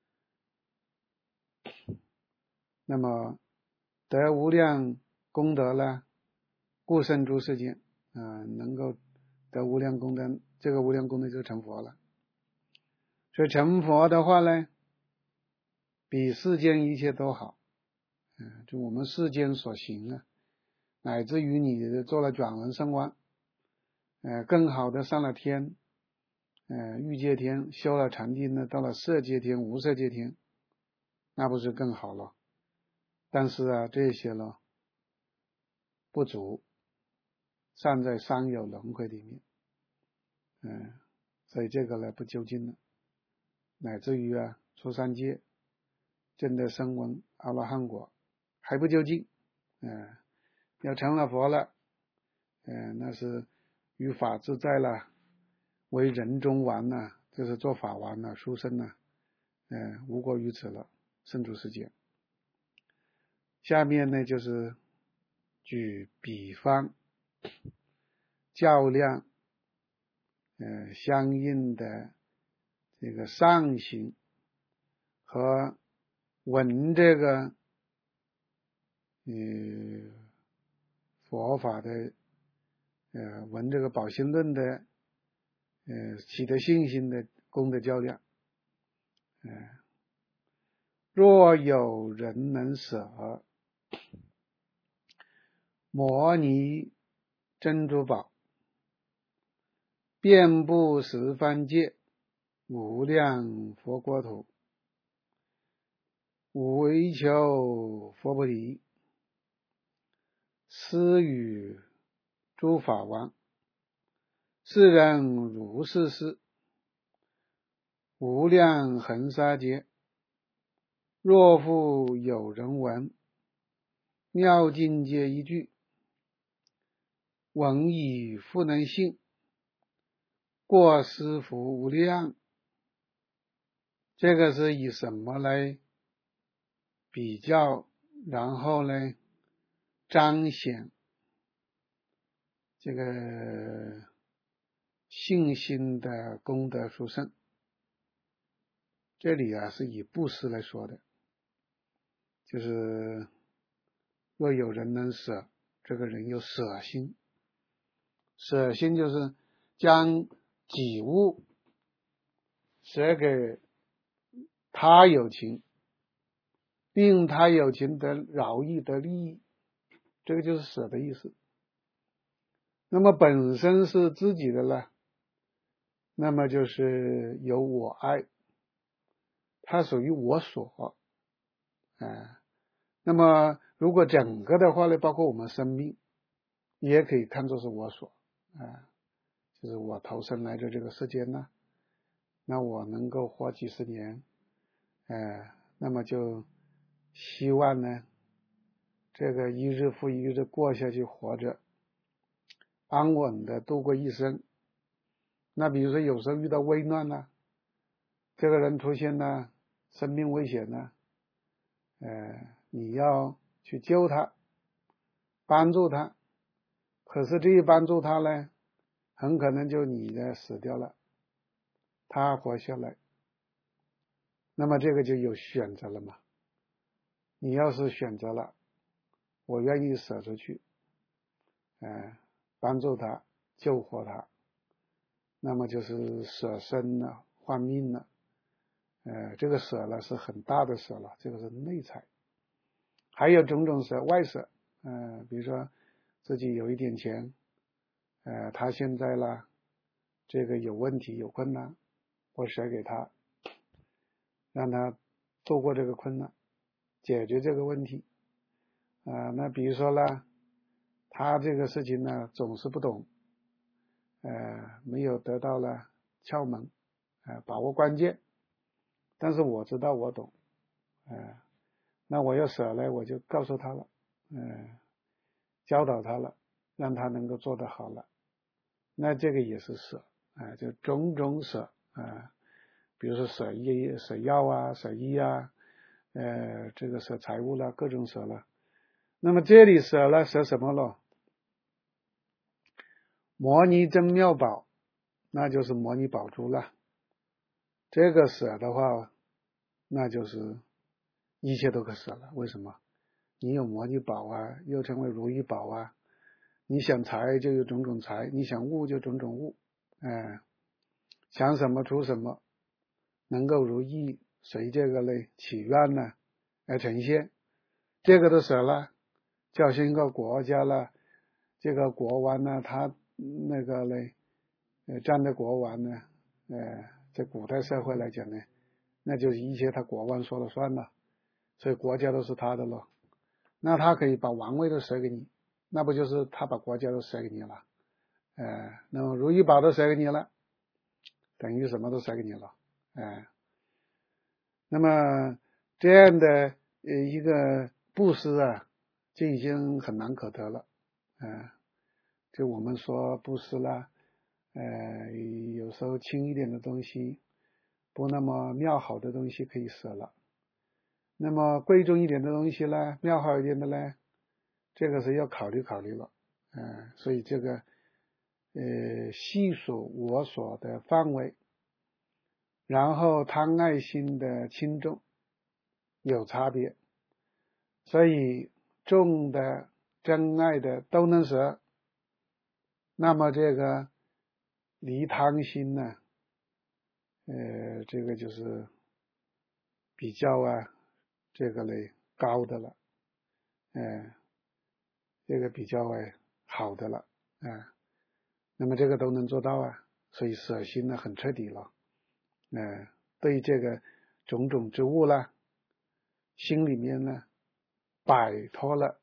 那么得无量功德呢，故胜诸世间。呃，能够得无量功德，这个无量功德就成佛了。所以成佛的话呢，比世间一切都好。呃，就我们世间所行啊，乃至于你做了转轮圣王，呃，更好的上了天，呃，欲界天，修了禅定呢，到了色界天、无色界天，那不是更好了？但是啊，这些呢不足，尚在三有轮回里面。嗯、呃， 所以这个呢不究竟了，乃至于啊出三界证得声闻阿罗汉果还不究竟，嗯、呃，要成了佛了，嗯、呃，那是于法自在了，为人中王了，这是做法王了，殊胜了，嗯、呃，无过于此了，圣主世界。下面呢就是举比方较量呃相应的这个上行和闻这个呃佛法的呃闻这个宝心论的呃起得信心的功德较量。呃若有人能舍摩尼珍珠宝，遍布十方界，无量佛国土，唯求佛菩提，施与诸法王，世人如是事，无量恒沙劫。若复有人闻妙境界一句，闻已复能信，过失福无量。这个是以什么来比较，然后呢彰显这个信心的功德殊胜？这里啊是以布施来说的，就是若有人能舍，这个人有舍心，舍心就是将己物舍给他有情，令他有情得饶益得利益，这个就是舍的意思。那么本身是自己的了，那么就是有我爱，它属于我所，哎，那么如果整个的话呢，包括我们生命，也可以看作是我所，啊，就是我投生来的这个世间呢，那我能够活几十年，哎，那么就希望呢，这个一日复一日过下去，活着安稳的度过一生。那比如说有时候遇到危难了，这个人出现了生命危险了，呃，你要去救他，帮助他，可是这一帮助他呢，很可能就你呢死掉了，他活下来，那么这个就有选择了嘛。你要是选择了我愿意舍出去，呃，帮助他救活他，那么就是舍身了，换命了，呃，这个舍了是很大的舍了，这个是内财。还有种种舍，外舍，呃，比如说自己有一点钱，呃，他现在啦，这个有问题有困难，我舍给他，让他度过这个困难，解决这个问题。啊、呃，那比如说呢，他这个事情呢总是不懂，呃，没有得到了窍门，呃，把握关键，但是我知道我懂，呃，那我要舍了，我就告诉他了，呃，教导他了，让他能够做得好了，那这个也是舍，啊、呃，就种种舍啊、呃，比如说舍医、舍药啊、舍医啊，呃，这个舍财物了，各种舍了。那么这里舍了，舍什么了？摩尼真妙宝，那就是摩尼宝珠了。这个舍的话，那就是一切都可舍了。为什么？你有摩尼宝啊，又称为如意宝啊。你想财就有种种财，你想物就种种物，哎，想什么出什么，能够如意，随这个类祈愿呢来呈现，这个都舍了。叫兴一个国家了，这个国王呢，他那个嘞，呃，站的国王呢，呃，在古代社会来讲呢，那就是一切他国王说了算了，所以国家都是他的了。那他可以把王位都舍给你，那不就是他把国家都舍给你了？呃，那么如意宝都舍给你了， 等于什么都塞给你了，哎，那么这样的呃一个布施啊，就已经很难可得了，啊，就我们说布施啦，呃，有时候轻一点的东西，不那么妙好的东西可以舍了，那么贵重一点的东西呢，妙好一点的呢，这个是要考虑考虑了，呃，所以这个呃细数我所的范围，然后贪爱心的轻重有差别，所以重的真爱的都能舍，那么这个离贪心呢，呃，这个就是比较啊，这个类高的了，呃，这个比较哎好的了，啊、呃，那么这个都能做到啊，所以舍心呢很彻底了，呃，对这个种种之物啦，心里面呢摆脱了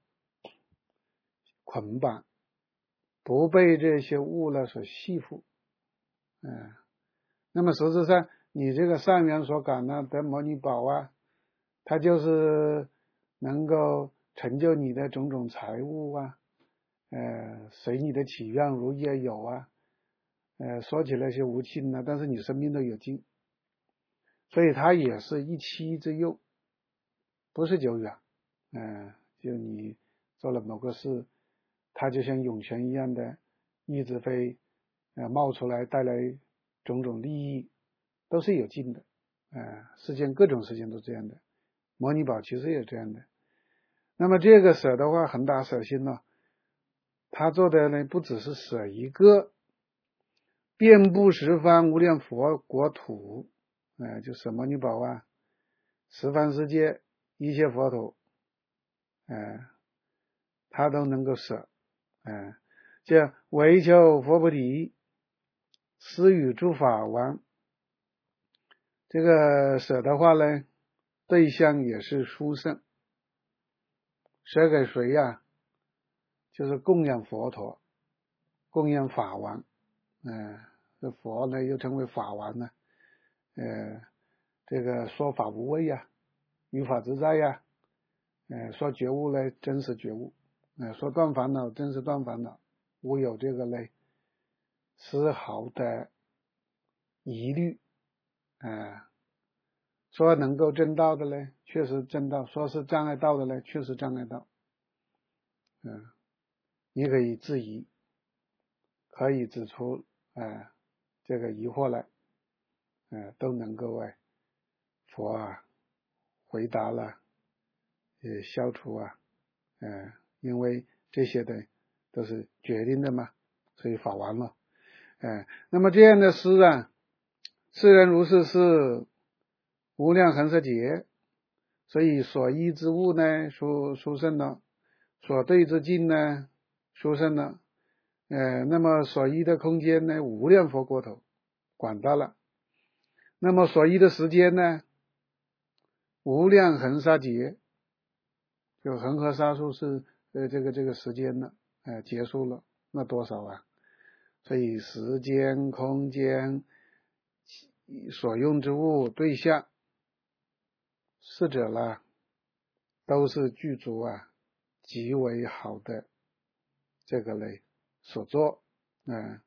捆绑，不被这些物呢所系缚，嗯、呃，那么实质上你这个上缘所感呢得摩尼宝啊，它就是能够成就你的种种财物啊，呃，随你的祈愿如意有啊，呃，说起来些无尽呢，但是你生命都有尽，所以它也是一期之用，不是久远，呃，就你做了某个事，它就像涌泉一样的，一直会呃冒出来，带来种种利益，都是有尽的，呃，世间各种事情都这样的，摩尼宝其实也这样的。那么这个舍的话，恒大舍心呢，他做的呢不只是舍一个，遍布十方无量佛国土，呃，就舍摩尼宝啊，十方世界一切佛土，呃，他都能够舍，呃，这唯求佛菩提，施与诸法王。这个舍的话呢，对象也是殊胜，舍给谁呀、啊？就是供养佛陀，供养法王，呃，这佛呢又称为法王呢，呃，这个说法无畏呀、啊，于法自在呀、啊，呃，说觉悟呢真实觉悟，呃，说断烦恼真实断烦恼，无有这个呢丝毫的疑虑，呃，说能够证道的呢确实证道，说是障碍道的呢确实障碍道，嗯、呃，你可以质疑，可以指出呃这个疑惑来，呃都能够哎佛啊回答了，呃消除啊，呃因为这些的都是决定的嘛，所以法完了，呃那么这样的诗啊，世人如是是无量恒河劫，所以所依之物呢殊殊胜了，所对之境呢殊胜了，呃，那么所依的空间呢，无量佛国土，广大了。那么所依的时间呢，无量恒沙劫，就恒河沙数是呃这个这个时间了，呃结束了，那多少啊？所以时间、空间、所用之物、对象，四者啦，都是具足啊，极为好的这个类所作，嗯、呃。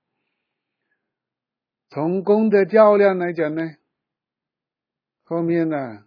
从功德较量来讲呢，后面呢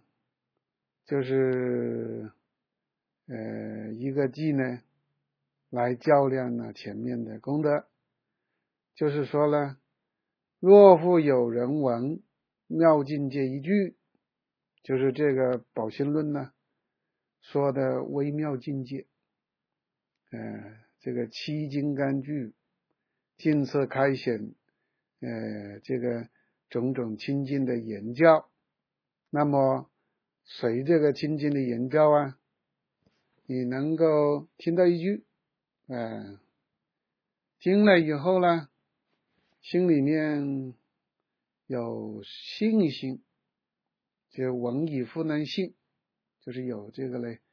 就是呃一个计呢来较量呢前面的功德，就是说呢，若复有人闻妙境界一句，就是这个宝心论呢说的微妙境界，呃这个七金刚句，净色开显，呃这个种种清净的言教，那么随这个清净的言教啊，你能够听到一句，呃听了以后呢，心里面有信心，就闻以复能信，就是有这个嘞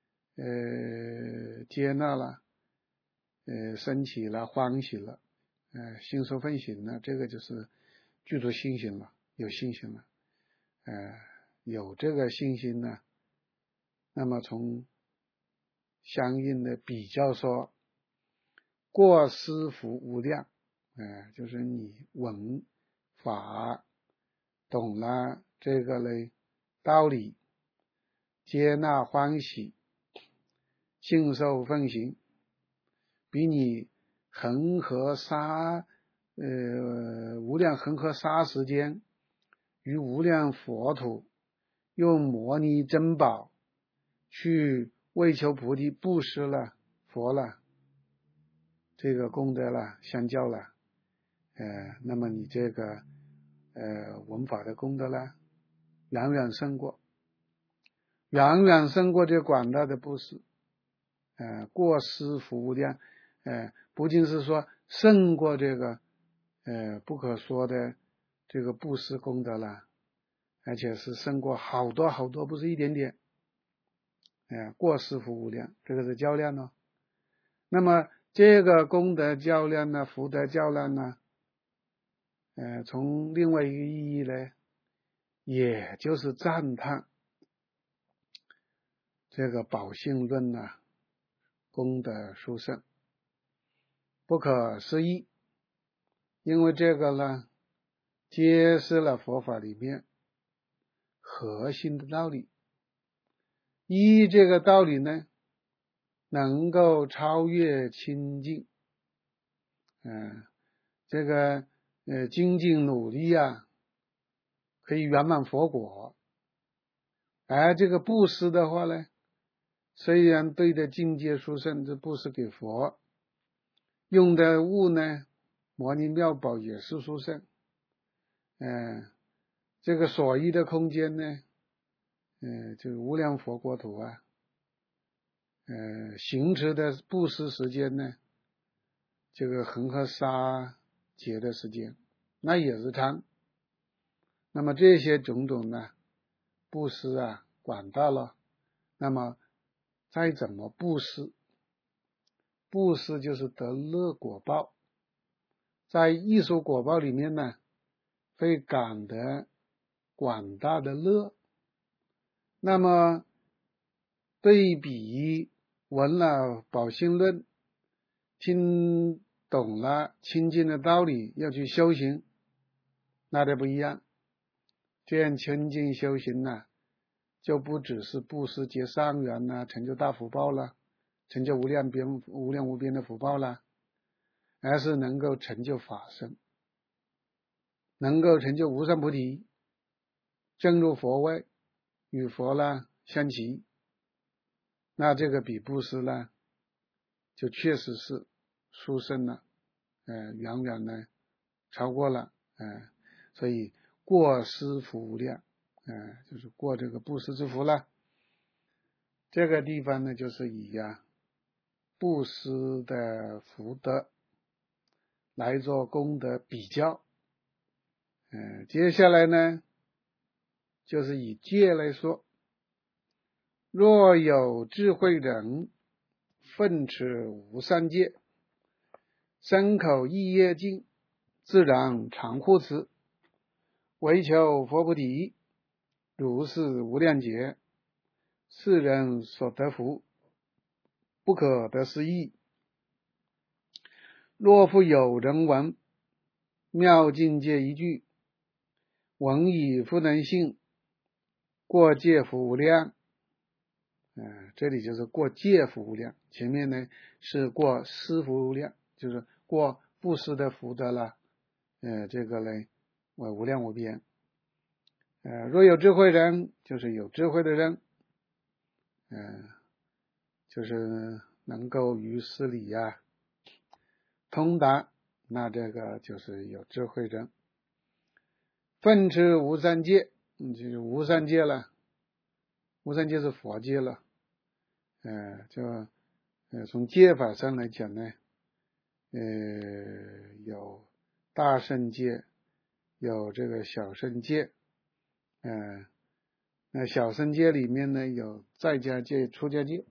呃接纳了，呃升起了欢喜了，呃信受奉行了，这个就是具足信心了，有信心了，呃，有这个信心呢，那么从相应的比较说，过失福无量，呃，就是你闻法懂了这个嘞道理，接纳欢喜，信受奉行，比你恒河沙呃无量恒河沙时间于无量佛土用摩尼珍宝去为求菩提布施了佛了，这个功德了相较了，呃，那么你这个呃闻法的功德呢，远远胜过，远远胜过这广大的布施，呃，过失福无量，呃，不仅是说胜过这个呃不可说的这个布施功德了，而且是胜过好多好多，不是一点点，呃，过失福无量，这个是较量呢。那么这个功德较量呢，福德较量呢，呃，从另外一个意义呢，也就是赞叹这个宝性论呢，功德殊胜，不可思议。因为这个呢，揭示了佛法里面核心的道理。依这个道理呢，能够超越清净，嗯、呃，这个呃精进努力啊，可以圆满佛果。而这个布施的话呢，虽然对的境界殊胜，这布施给佛用的物呢，摩尼妙宝也是殊胜，嗯、呃，这个所依的空间呢，呃，就是无量佛国土啊，呃，行持的布施时间呢，这个恒河沙劫的时间，那也是长。那么这些种种呢，布施啊广大了，那么再怎么布施，布施就是得乐果报，在艺术果报里面呢，会感得广大的乐。那么对比闻了宝性论，听懂了清净的道理，要去修行，那就不一样。这样清净修行呢，就不只是布施结上缘啦，成就大福报了，成就无量边无量无边的福报了，而是能够成就法身，能够成就无上菩提，证入佛位，与佛呢相齐。那这个比布施呢，就确实是殊胜了，呃，远远呢超过了，呃，所以过施福无量，呃，就是过这个布施之福了。这个地方呢，就是以呀、啊、布施的福德来做功德比较，呃，接下来呢，就是以戒来说，若有智慧人，奋持无上戒，身口意业净，自然常护持，为求佛菩提，如是无量劫，世人所得福，不可得思议。若复有人闻妙境界一句，闻已不能信，过戒福无量。呃，这里就是过戒福无量，前面呢是过施福无量，就是过布施的福德了，呃，这个呢为无量无边。呃，若有智慧人，就是有智慧的人，呃，就是能够于事理呀、啊、通达，那这个就是有智慧人。奋持无上戒，就是无上戒了，无上戒是佛戒了，呃，就呃从戒法上来讲呢，呃，有大乘戒，有这个小乘戒，呃，那小乘戒里面呢有在家戒、出家戒。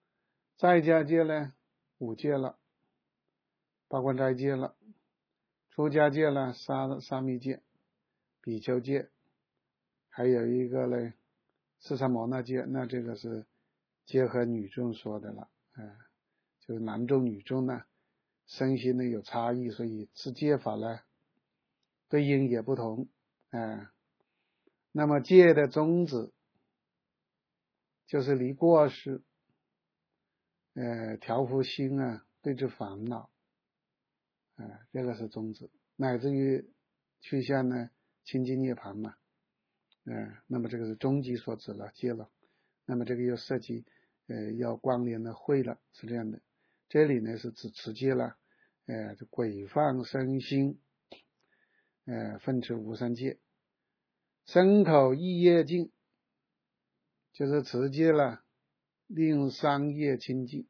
在家戒呢五戒了，八关斋戒了， 出家戒呢，沙沙弥戒、比丘戒，还有一个呢，释迦牟那戒，那这个是结合女众说的了，嗯，就是男众女众呢，身心呢有差异，所以持戒法呢，对应也不同，嗯，那么戒的宗旨就是离过失，呃，调伏心啊，对治烦恼，呃，这个是宗旨，乃至于趋向呢清净涅槃嘛，呃，那么这个是终极所指了，戒了。那么这个又涉及呃要关联的会了，是这样的。这里呢是指持戒了，呃，毁放身心，呃，分持无三戒，身口意业净，就是持戒了，令三业清净。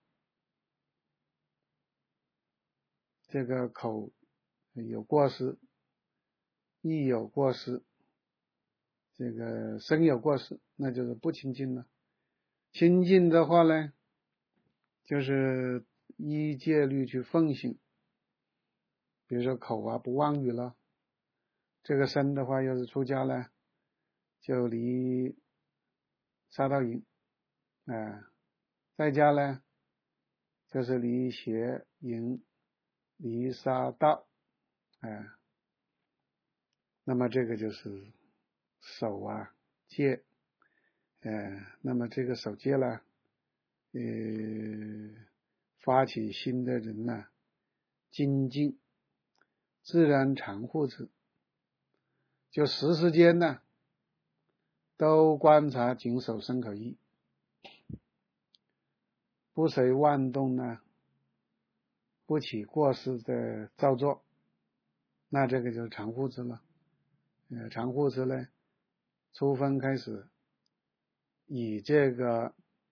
这个口有过失，意有过失，这个身有过失，那就是不清净了。清净的话呢，就是依戒律去奉行，比如说口啊不妄语了，这个身的话要是出家呢，就离杀盗淫，啊、呃，在家呢就是离邪淫，离杀盗，啊、呃，那么这个就是守啊戒，呃，那么这个守戒了，呃，发起心的人呢，精进，自然常护之，就时时间呢，都观察谨守身口意，不随妄动呢，不起过失的造作，那这个就是常护之了。呃，常护之呢，初分开始以这个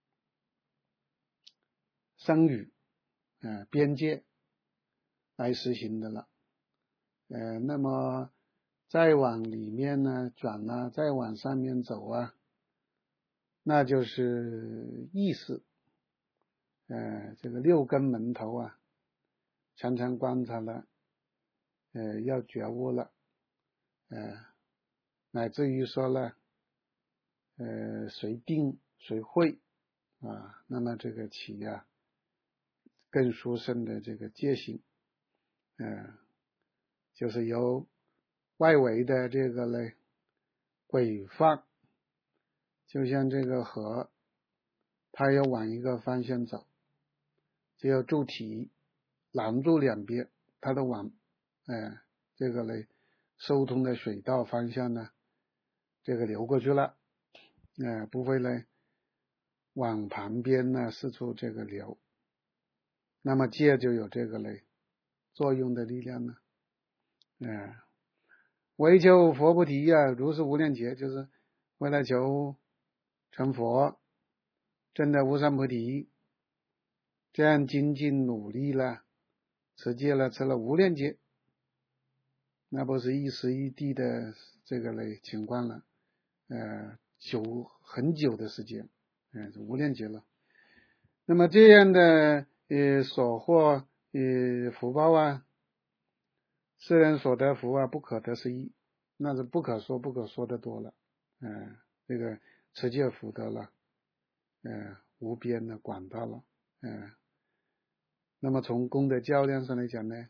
身语，呃，边界来实行的了。呃，那么再往里面呢转啊，再往上面走啊，那就是意识，呃，这个六根门头啊，常常观察了，呃，要觉悟了，呃，乃至于说了，呃，随定随会啊，那么这个起啊，更殊胜的这个戒行，呃，就是由外围的这个呢轨放，就像这个河，它要往一个方向走，就要柱体拦住两边，它都往呃这个呢疏通的水道方向呢这个流过去了，呃不会呢往旁边呢四处这个流，那么戒就有这个呢作用的力量呢，呃为求佛菩提啊，如是无量劫，就是为了求成佛，证得无上菩提，这样精进努力了，持戒了，持了无量劫，那不是一时一地的这个类情况了，呃，久很久的时间，嗯、呃，无量劫了。那么这样的呃所获呃福报啊，世人所得福啊，不可得思议，那是不可说不可说的多了，嗯、呃，这个持戒福德了，呃，无边的广大了，嗯、呃。那么从功德较量上来讲呢，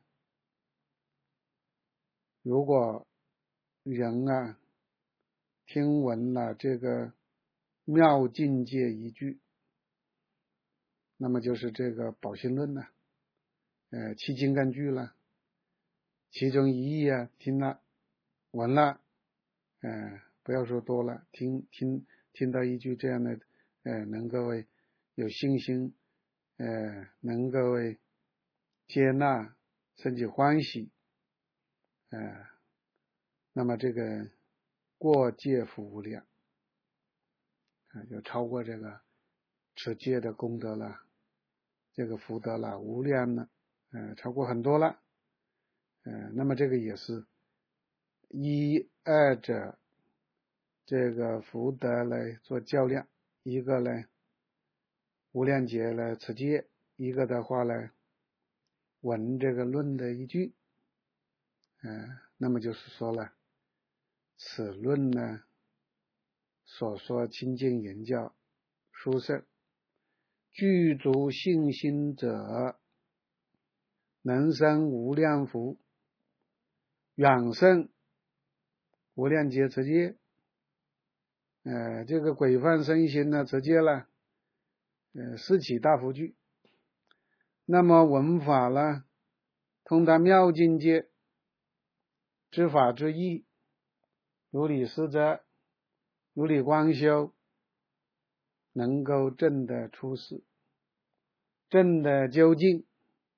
如果人啊听闻了这个妙境界一句，那么就是这个宝心论了，呃七金刚句了，其中一义啊听了闻了，呃不要说多了，听听听到一句这样的，呃能够为有信心，呃能够为接纳甚至欢喜，呃那么这个过戒福无量，啊，就超过这个持戒的功德了，这个福德了，无量了，呃，超过很多了，呃，那么这个也是依二者这个福德来做较量，一个呢无量劫来持戒，一个的话呢闻这个论的一句， 嗯，那么就是说了，此论呢所说清净言教殊胜，具足信心者，能生无量福，远胜无量劫持戒。呃，这个规范身心呢，持戒了，呃，是起大福聚。那么闻法呢，通达妙境界，知法之义，如理实则，如理观修，能够证得出世，证得究竟。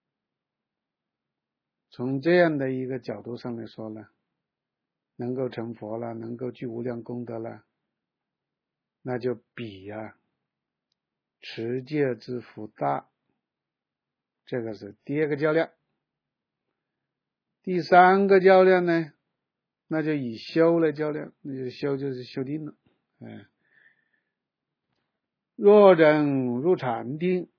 从这样的一个角度上来说呢，能够成佛了，能够具无量功德了，那就比呀、啊、持戒之福大。这个是第二个较量。第三个较量呢，那就以修来较量，那就修就是修定了。嗯，若人入禅定，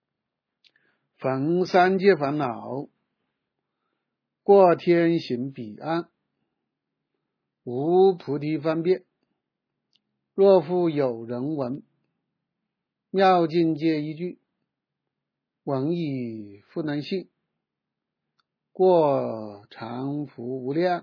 焚三界烦恼，过天行彼岸，无菩提方便。若复有人闻妙境界一句，闻已复能信，过常福无量。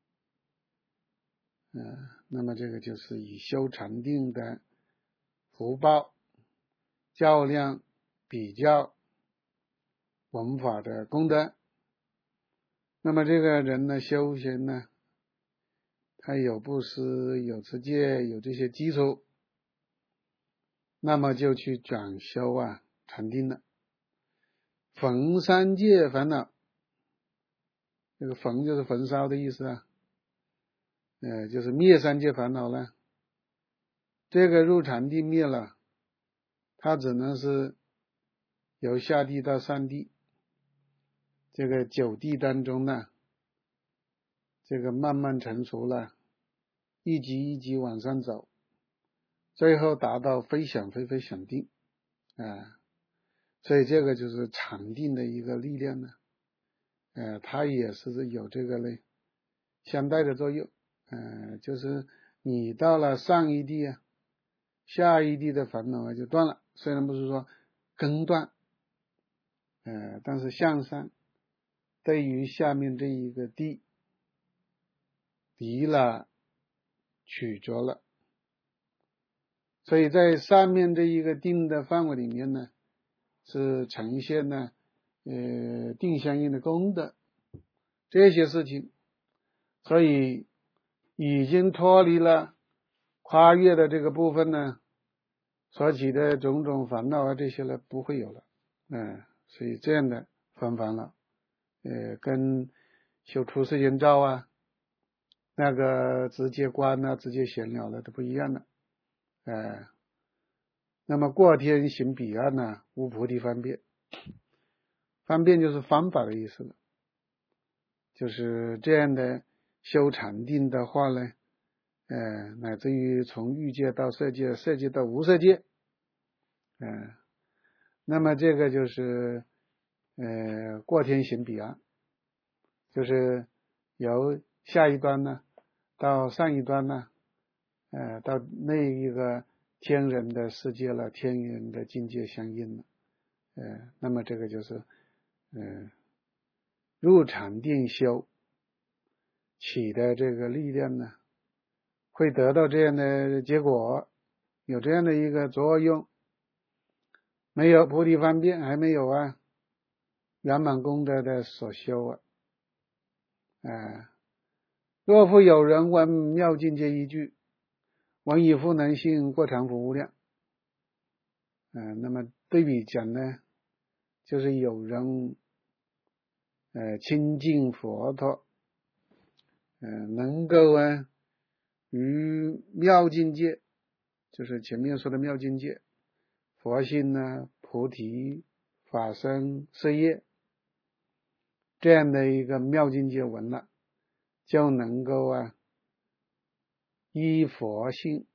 嗯，那么这个就是以修禅定的福报较量比较闻法的功德。那么这个人呢，修行呢，他有布施，有持戒，有这些基础，那么就去转修啊禅定了。焚三界烦恼，这个焚就是焚烧的意思啊，呃，就是灭三界烦恼了。这个入禅定灭了，他只能是由下地到上地，这个九地当中呢，这个慢慢成熟了，一级一级往上走，最后达到非想非非想定啊。所以这个就是禅定的一个力量呢，呃，它也是有这个嘞相带的作用，呃，就是你到了上一地啊，下一地的烦恼啊就断了，虽然不是说根断，呃，但是向上对于下面这一个地离了取着了，所以在上面这一个定的范围里面呢，是呈现呢呃定相应的功德这些事情，所以已经脱离了跨越的这个部分呢，所起的种种烦恼啊这些呢不会有了，嗯、呃，所以这样的分烦恼，呃，跟修出世间照啊，那个直接观啊，直接显了了都不一样了，呃，那么过天行彼岸呢，无菩提方便。方便就是方法的意思了，就是这样的修禅定的话呢，呃，乃至于从欲界到色界，色界到无色界，呃，那么这个就是呃过天行彼岸，就是由下一端呢到上一端呢，呃，到那一个天人的世界了，天人的境界相应了，呃，那么这个就是嗯，入禅定修起的这个力量呢，会得到这样的结果，有这样的一个作用。没有菩提方便，还没有啊圆满功德的所修啊。啊，若复有人闻妙境界一句，闻已复能信，过常福无量。嗯、呃，那么对比讲呢，就是有人呃亲近佛陀，嗯、呃，能够啊于妙境界，就是前面说的妙境界，佛性呢、菩提、法身、色业这样的一个妙境界闻了，就能够啊依佛性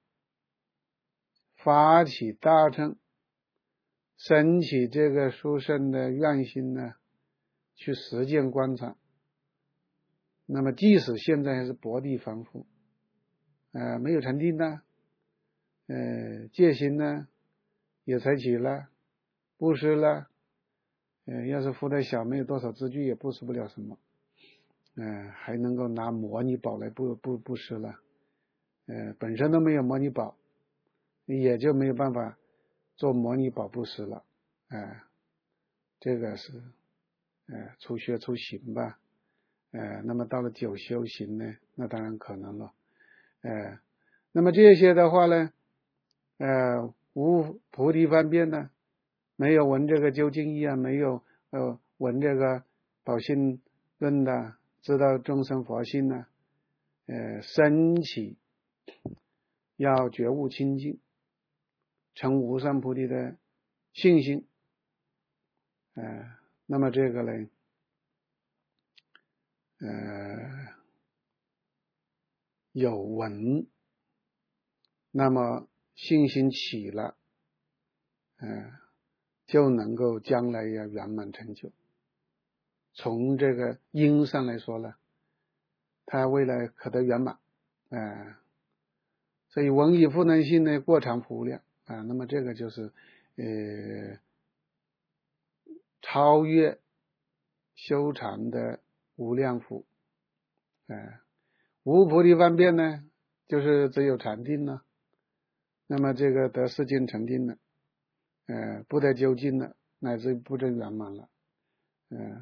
发起大乘，升起这个殊胜的愿心呢，去实践观察， 那么即使现在还是薄地凡夫，呃，没有禅定呢，呃，戒心呢也采取了，布施了，呃，要是福德小，没有多少资具，也布施不了什么，呃，还能够拿摩尼宝来布布布施了，呃，本身都没有摩尼宝，也就没有办法做摩尼宝布施了，呃，这个是呃初学初行吧，呃，那么到了久修行呢，那当然可能了，呃，那么这些的话呢，呃，无菩提方便呢，没有闻这个究竟义啊，没有呃闻这个宝性论的，知道众生佛性呢，呃，升起要觉悟清净，成无上菩提的信心，呃，那么这个呢，呃，有闻，那么信心起了，呃，就能够将来要圆满成就。从这个因上来说呢，他未来可得圆满，呃，所以闻以复能信呢，过长无量啊，那么这个就是呃超越修禅的无量福，呃，无菩提方便呢，就是只有禅定了，那么这个得世间成定了，呃，不得究竟了，乃至不得圆满了，呃，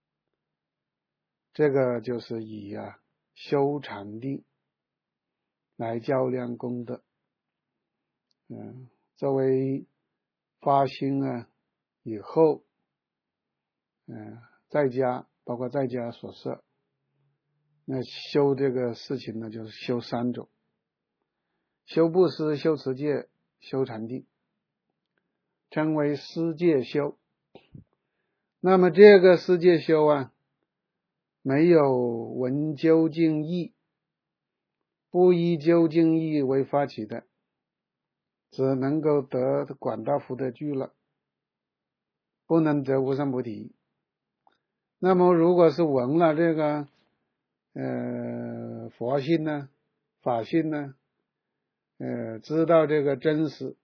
这个就是以啊修禅定来较量功德，嗯、呃，作为发心啊以后，嗯、呃，在家包括在家所设，那修这个事情呢，就是修三种：修布施、修持戒、修禅定，称为施戒修。那么这个施戒修啊，没有闻究竟义，不依究竟义为发起的，只能够得广大福德具了，不能得无上菩提。那么如果是闻了这个呃佛性呢、法性呢，呃知道这个真实，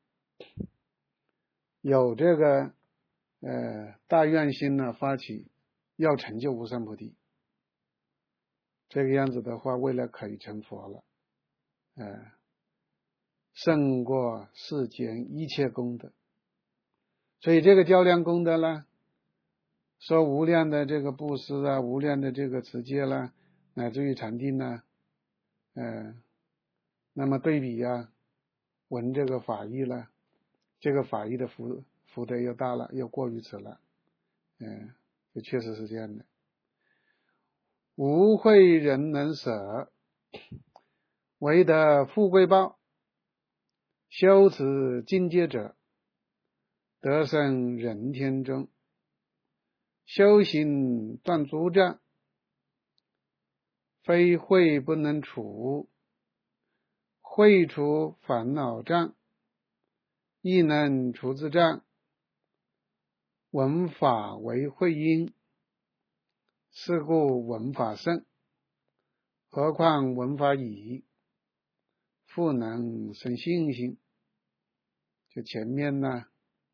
有这个呃大愿心呢发起，要成就无上菩提，这个样子的话，未来可以成佛了，呃胜过世间一切功德。所以这个较量功德呢，说无量的这个布施啊，无量的这个持戒啦，乃至于禅定呢，呃，那么对比啊，闻这个法义了，这个法义的福福德又大了，又过于此了，嗯、呃，这确实是这样的。无慧人能舍，唯得富贵报。修持境界者，得生人天中。修行断诸障，非慧不能除，慧除烦恼障，亦能除之障。闻法为慧因，是故闻法胜。何况闻法已，复能生信心。就前面呢，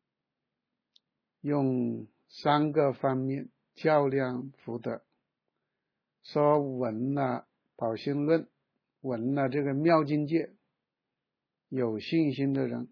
用三个方面较量福德，说闻了宝性论，闻了这个妙境界，有信心的人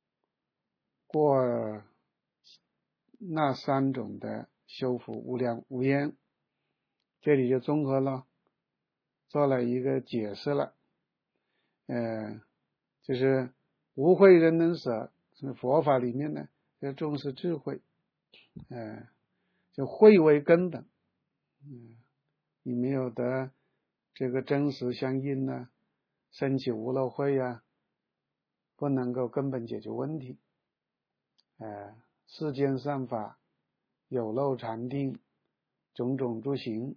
过那三种的修福无量无边，这里就综合了，做了一个解释了，呃，就是无慧人能舍，是佛法里面呢要重视智慧，呃，就慧为根本，嗯，你没有得这个真实相应呢，升起无漏慧啊，不能够根本解决问题，呃，世间善法有漏禅定种种诸行，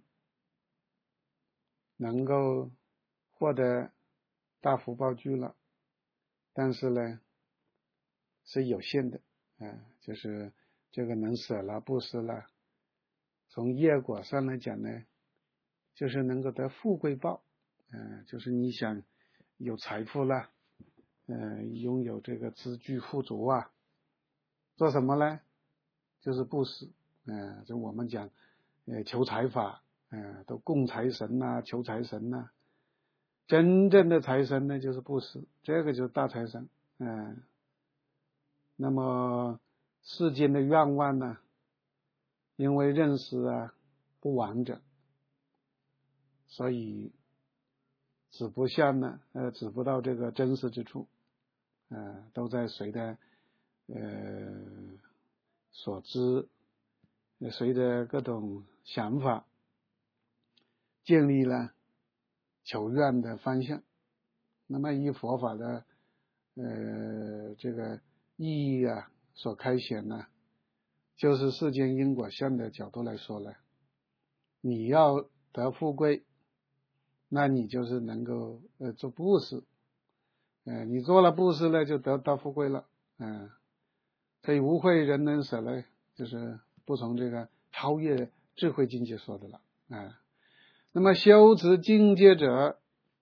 能够获得大福报具了，但是呢是有限的，呃，就是这个能舍了布施了，从业果上来讲呢， 就是能够得富贵报，呃，就是你想有财富了，呃，拥有这个资具富足啊，做什么呢？就是布施，呃，就我们讲，呃，求财法，呃，都供财神呐、啊，求财神呐、啊。真正的财神呢，就是布施，这个就是大财神，嗯、呃。那么世间的愿望呢，因为认识啊不完整，所以指不向呢，呃，指不到这个真实之处，呃，都在随着呃所知，随着各种想法，建立了求愿的方向。那么以佛法的呃这个意义啊所开显呢，就是世间因果相的角度来说呢，你要得富贵，那你就是能够呃做布施，呃你做了布施呢，就得到富贵了，嗯、呃，所以无慧人能舍呢，就是不从这个超越智慧境界说的了啊、呃。那么修持境界者，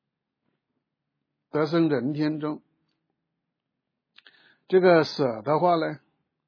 得生人天中。这个舍的话呢，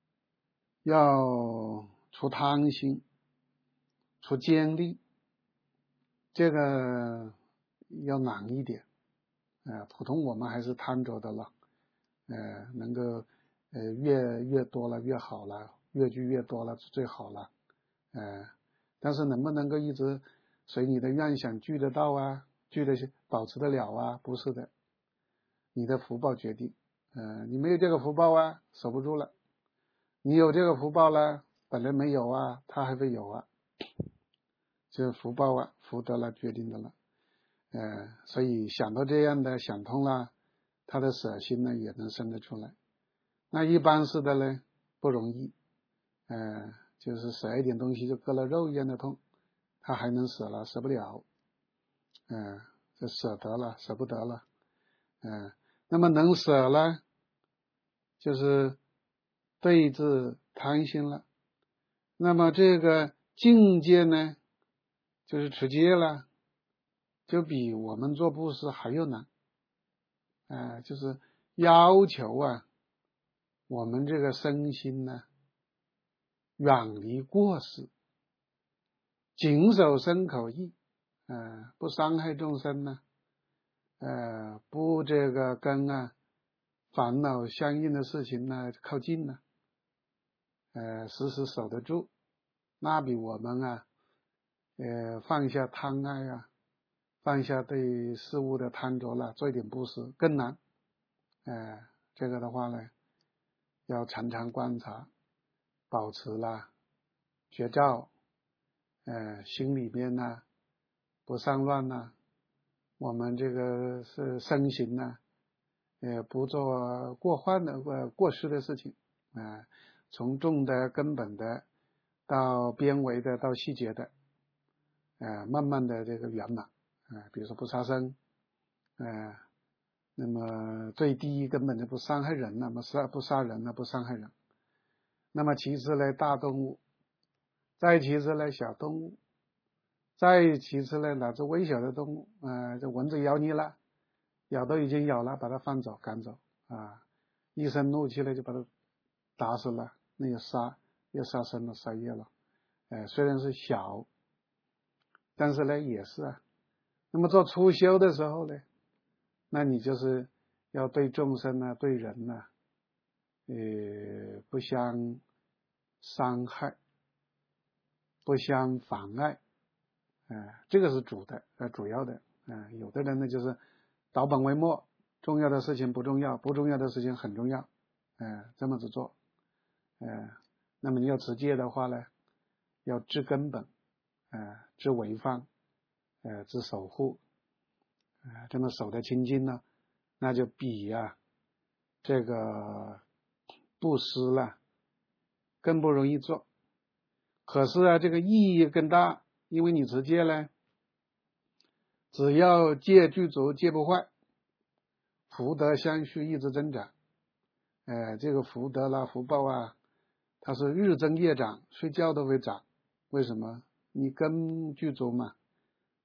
要除贪心，除见利，这个要难一点，呃，普通我们还是贪着的了，呃，能够呃越越多了越好了，越聚越多了最好了，呃，但是能不能够一直随你的愿想聚得到啊，聚得保持得了啊？不是的，你的福报决定，呃，你没有这个福报啊，守不住了。你有这个福报了，本来没有啊，他还会有啊，这福报啊，福德了决定的了，呃，所以想到这样的想通了，他的舍心呢也能生得出来。那一般是的呢，不容易，呃，就是舍一点东西就割了肉一样的痛，他还能舍了，舍不了，呃，就舍得了，舍不得了，呃，那么能舍了，就是对治贪心了。那么这个境界呢，就是持戒了，就比我们做布施还要难，呃，就是要求啊，我们这个身心呢，远离过失，谨守身口意，呃，不伤害众生呢，呃，不这个跟啊烦恼相应的事情呢靠近呢，呃，时时守得住，那比我们啊，呃，放下贪爱啊，放下对事物的贪着了，做一点布施更难，呃，这个的话呢，要常常观察，保持了觉照，呃，心里面呢不散乱呢，我们这个是身行呢，呃，不做过患的过过失的事情，啊、呃，从重的根本的到边围的到细节的，呃，慢慢的这个圆满，呃，比如说不杀生，呃，那么最低根本就不伤害人，那么杀不杀人呢，不伤害人。那么其次呢，大动物，再其次呢，小动物，再其次呢，乃至微小的动物，呃，这蚊子咬你了，咬都已经咬了，把它放走赶走啊，一生怒气呢就把它打死了，那就杀又杀生了，杀业了，呃，虽然是小，但是呢也是啊。那么做初修的时候呢，那你就是要对众生呢，对人呢，呃，不相伤害，不相妨碍，呃，这个是主的，呃，主要的，呃，有的人呢就是导本为末，重要的事情不重要，不重要的事情很重要，呃，这么子做，呃，那么你要持戒的话呢，要治根本，呃，治违犯，呃，治守护，呃，这么守得清净呢，那就比呀、啊、这个布施了更不容易做。可是啊，这个意义更大，因为你持戒呢，只要戒具足，戒不坏，福德相续一直增长，呃，这个福德啦、福报啊，它是日增夜长，睡觉都会长。为什么？你根具足嘛，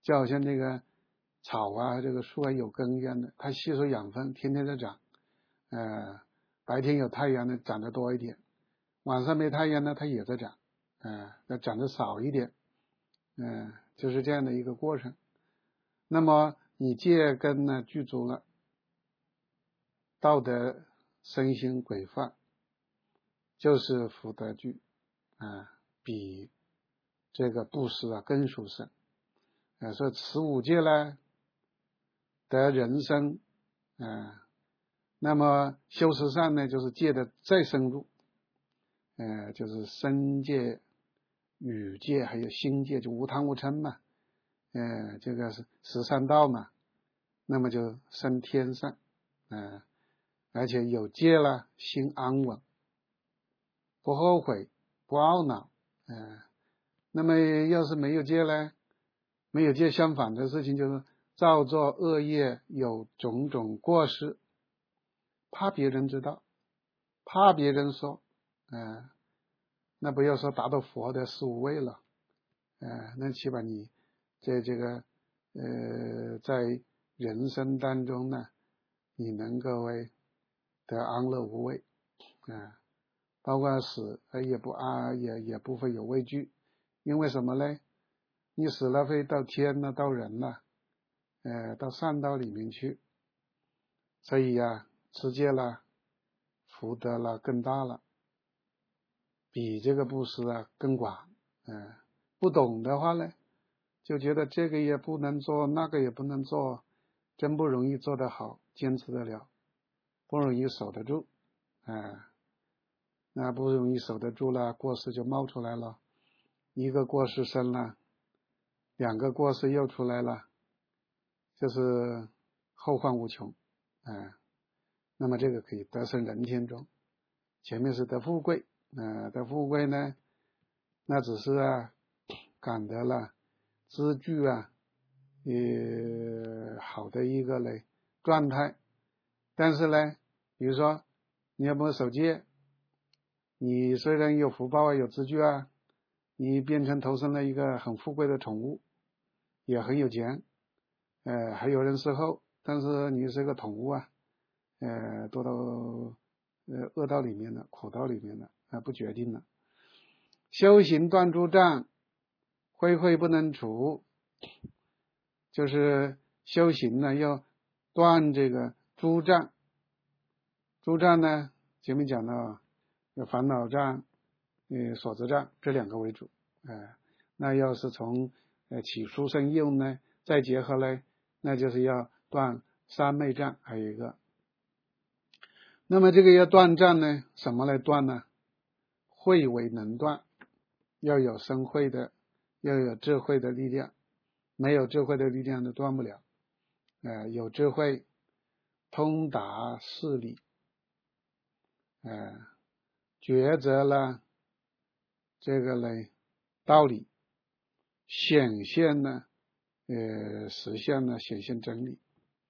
就好像这个草啊，这个树啊有根一样的，它吸收养分，天天在长。呃，白天有太阳呢，长得多一点；晚上没太阳呢，它也在长。呃，那长得少一点。嗯、呃，就是这样的一个过程。那么你戒根呢具足了，道德身心规范，就是福德具啊、呃，比这个布施啊更殊胜。呃，说持五戒呢，得人生，啊、呃，那么修持上呢，就是戒的再深入，呃，就是身戒、语戒还有心戒，就无贪无嗔嘛，呃，这个是十三道嘛，那么就升天上，呃，而且有戒了，心安稳，不后悔，不懊恼，呃，那么要是没有戒呢？没有戒，相反的事情就是造作恶业，有种种过失，怕别人知道，怕别人说，呃，那不要说达到佛的四无畏了，呃，那起码你在这个呃在人生当中呢，你能够为得安乐无畏，啊、呃，包括死也不啊也也不会有畏惧，因为什么呢？你死了会到天了，到人了，呃，到善道里面去，所以呀、啊，持戒了，福德了更大了，比这个布施啊更广。嗯、呃，不懂的话呢，就觉得这个也不能做，那个也不能做，真不容易做得好，坚持得了，不容易守得住，啊、呃，那不容易守得住了，过失就冒出来了，一个过失生了，两个过失又出来了，就是后患无穷，啊、呃，那么这个可以得生人天中，前面是得富贵，呃，得富贵呢，那只是啊感得了资具啊，呃，好的一个嘞状态，但是呢，比如说你要不守戒，你虽然有福报啊，有资具啊，你变成投生了一个很富贵的宠物，也很有钱，呃，还有人伺候，但是你是个宠物啊，呃，堕到呃恶道里面了，苦道里面了，啊、呃，不决定了。修行断诸障，慧慧不能除，就是修行呢要断这个诸障。诸障呢，前面讲到有烦恼障、呃所知障这两个为主，呃，那要是从呃起初生用呢，再结合呢，那就是要断三昧障，还有一个。那么这个要断障呢，什么来断呢？慧为能断，要有生慧的，要有智慧的力量，没有智慧的力量都断不了。呃，有智慧通达事理，呃，抉择了这个呢道理，显现呢呃实现了显现真理，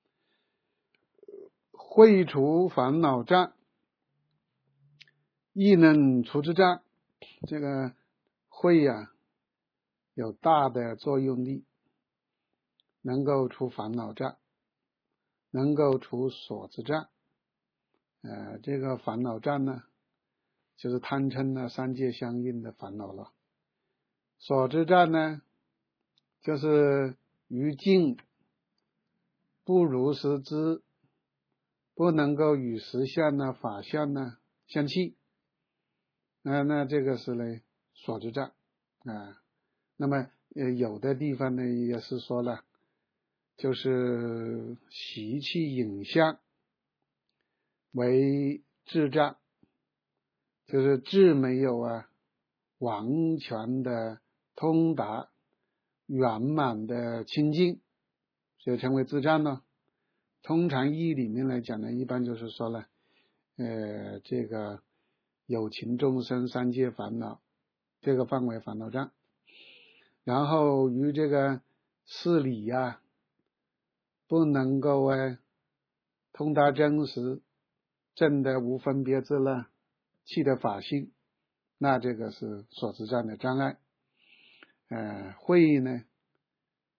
慧除烦恼障，亦能除之障。这个慧呀、啊、有大的作用力，能够除烦恼障，能够除所知障。呃，这个烦恼障呢，就是贪嗔呢三界相应的烦恼了。所知障呢，就是于境不如实知，不能够与实相呢法相呢相契。那那这个是呢所知障啊、呃。那么呃有的地方呢也是说了，就是习气影像为智障，就是智没有啊完全的通达圆满的清净，所以称为智障呢。通常义里面来讲呢，一般就是说了，呃，这个有情众生三界烦恼这个范围烦恼障，然后于这个事理呀、啊，不能够啊通达真实正的无分别之乐气的法性，那这个是所知障的障碍。呃，慧呢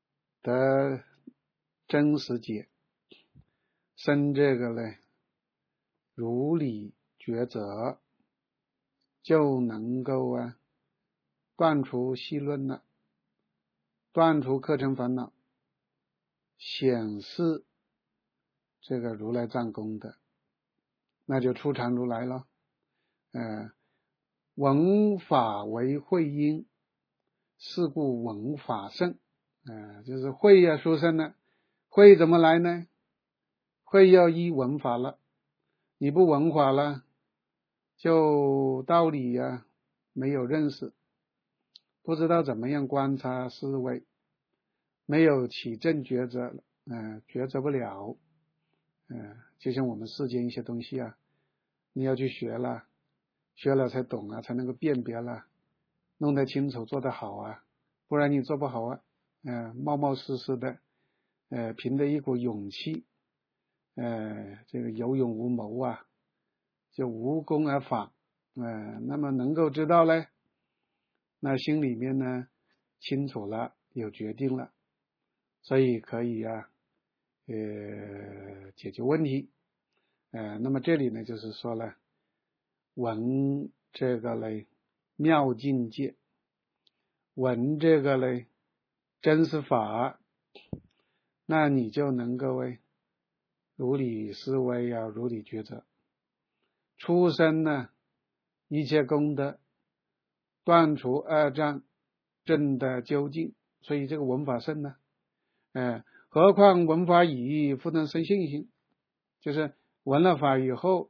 得真实解，生这个呢如理抉择，就能够啊断除细论了，断除课程烦恼，显示这个如来藏功德，那就初禅如来了。呃，闻法为慧因，是故闻法圣。呃，就是慧呀殊胜呢，慧怎么来呢？慧要依闻法了，你不闻法了，就道理呀、啊、没有认识，不知道怎么样观察思维，没有起正抉择了，呃，抉择不了。呃，就像我们世间一些东西啊，你要去学了，学了才懂啊，才能够辨别了，弄得清楚，做得好啊，不然你做不好啊。呃，冒冒失失的，呃，凭着一股勇气，呃，这个有勇无谋啊，就无功而返。呃，那么能够知道呢，那心里面呢清楚了，有决定了，所以可以啊，呃，解决问题。呃，那么这里呢就是说了，闻这个呢妙境界，闻这个呢真实法，那你就能够为如理思维啊，如理抉择，出生呢一切功德，断除二障，证得究竟。所以这个闻法圣呢，呃，何况闻法已，复能生信心，就是闻了法以后，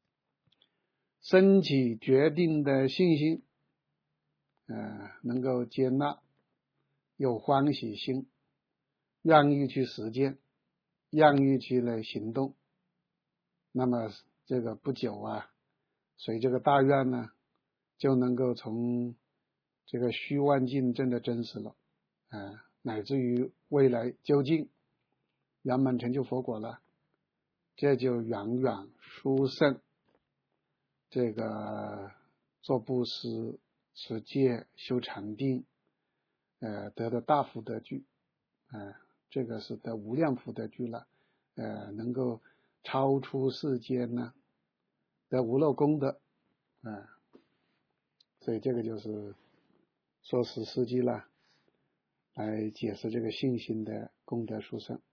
升起决定的信心，呃，能够接纳，有欢喜心，愿意去实践，愿意去来行动。那么这个不久啊，随这个大愿呢，就能够从这个虚妄境证的真实了，呃，乃至于未来究竟圆满成就佛果了，这就远远殊胜这个做布施、持戒、修禅定，呃，得的大福德具，呃，这个是得无量福德具了，呃，能够超出世间呢，得无漏功德，呃，所以这个就是说十世纪了，来解释这个信心的功德殊胜。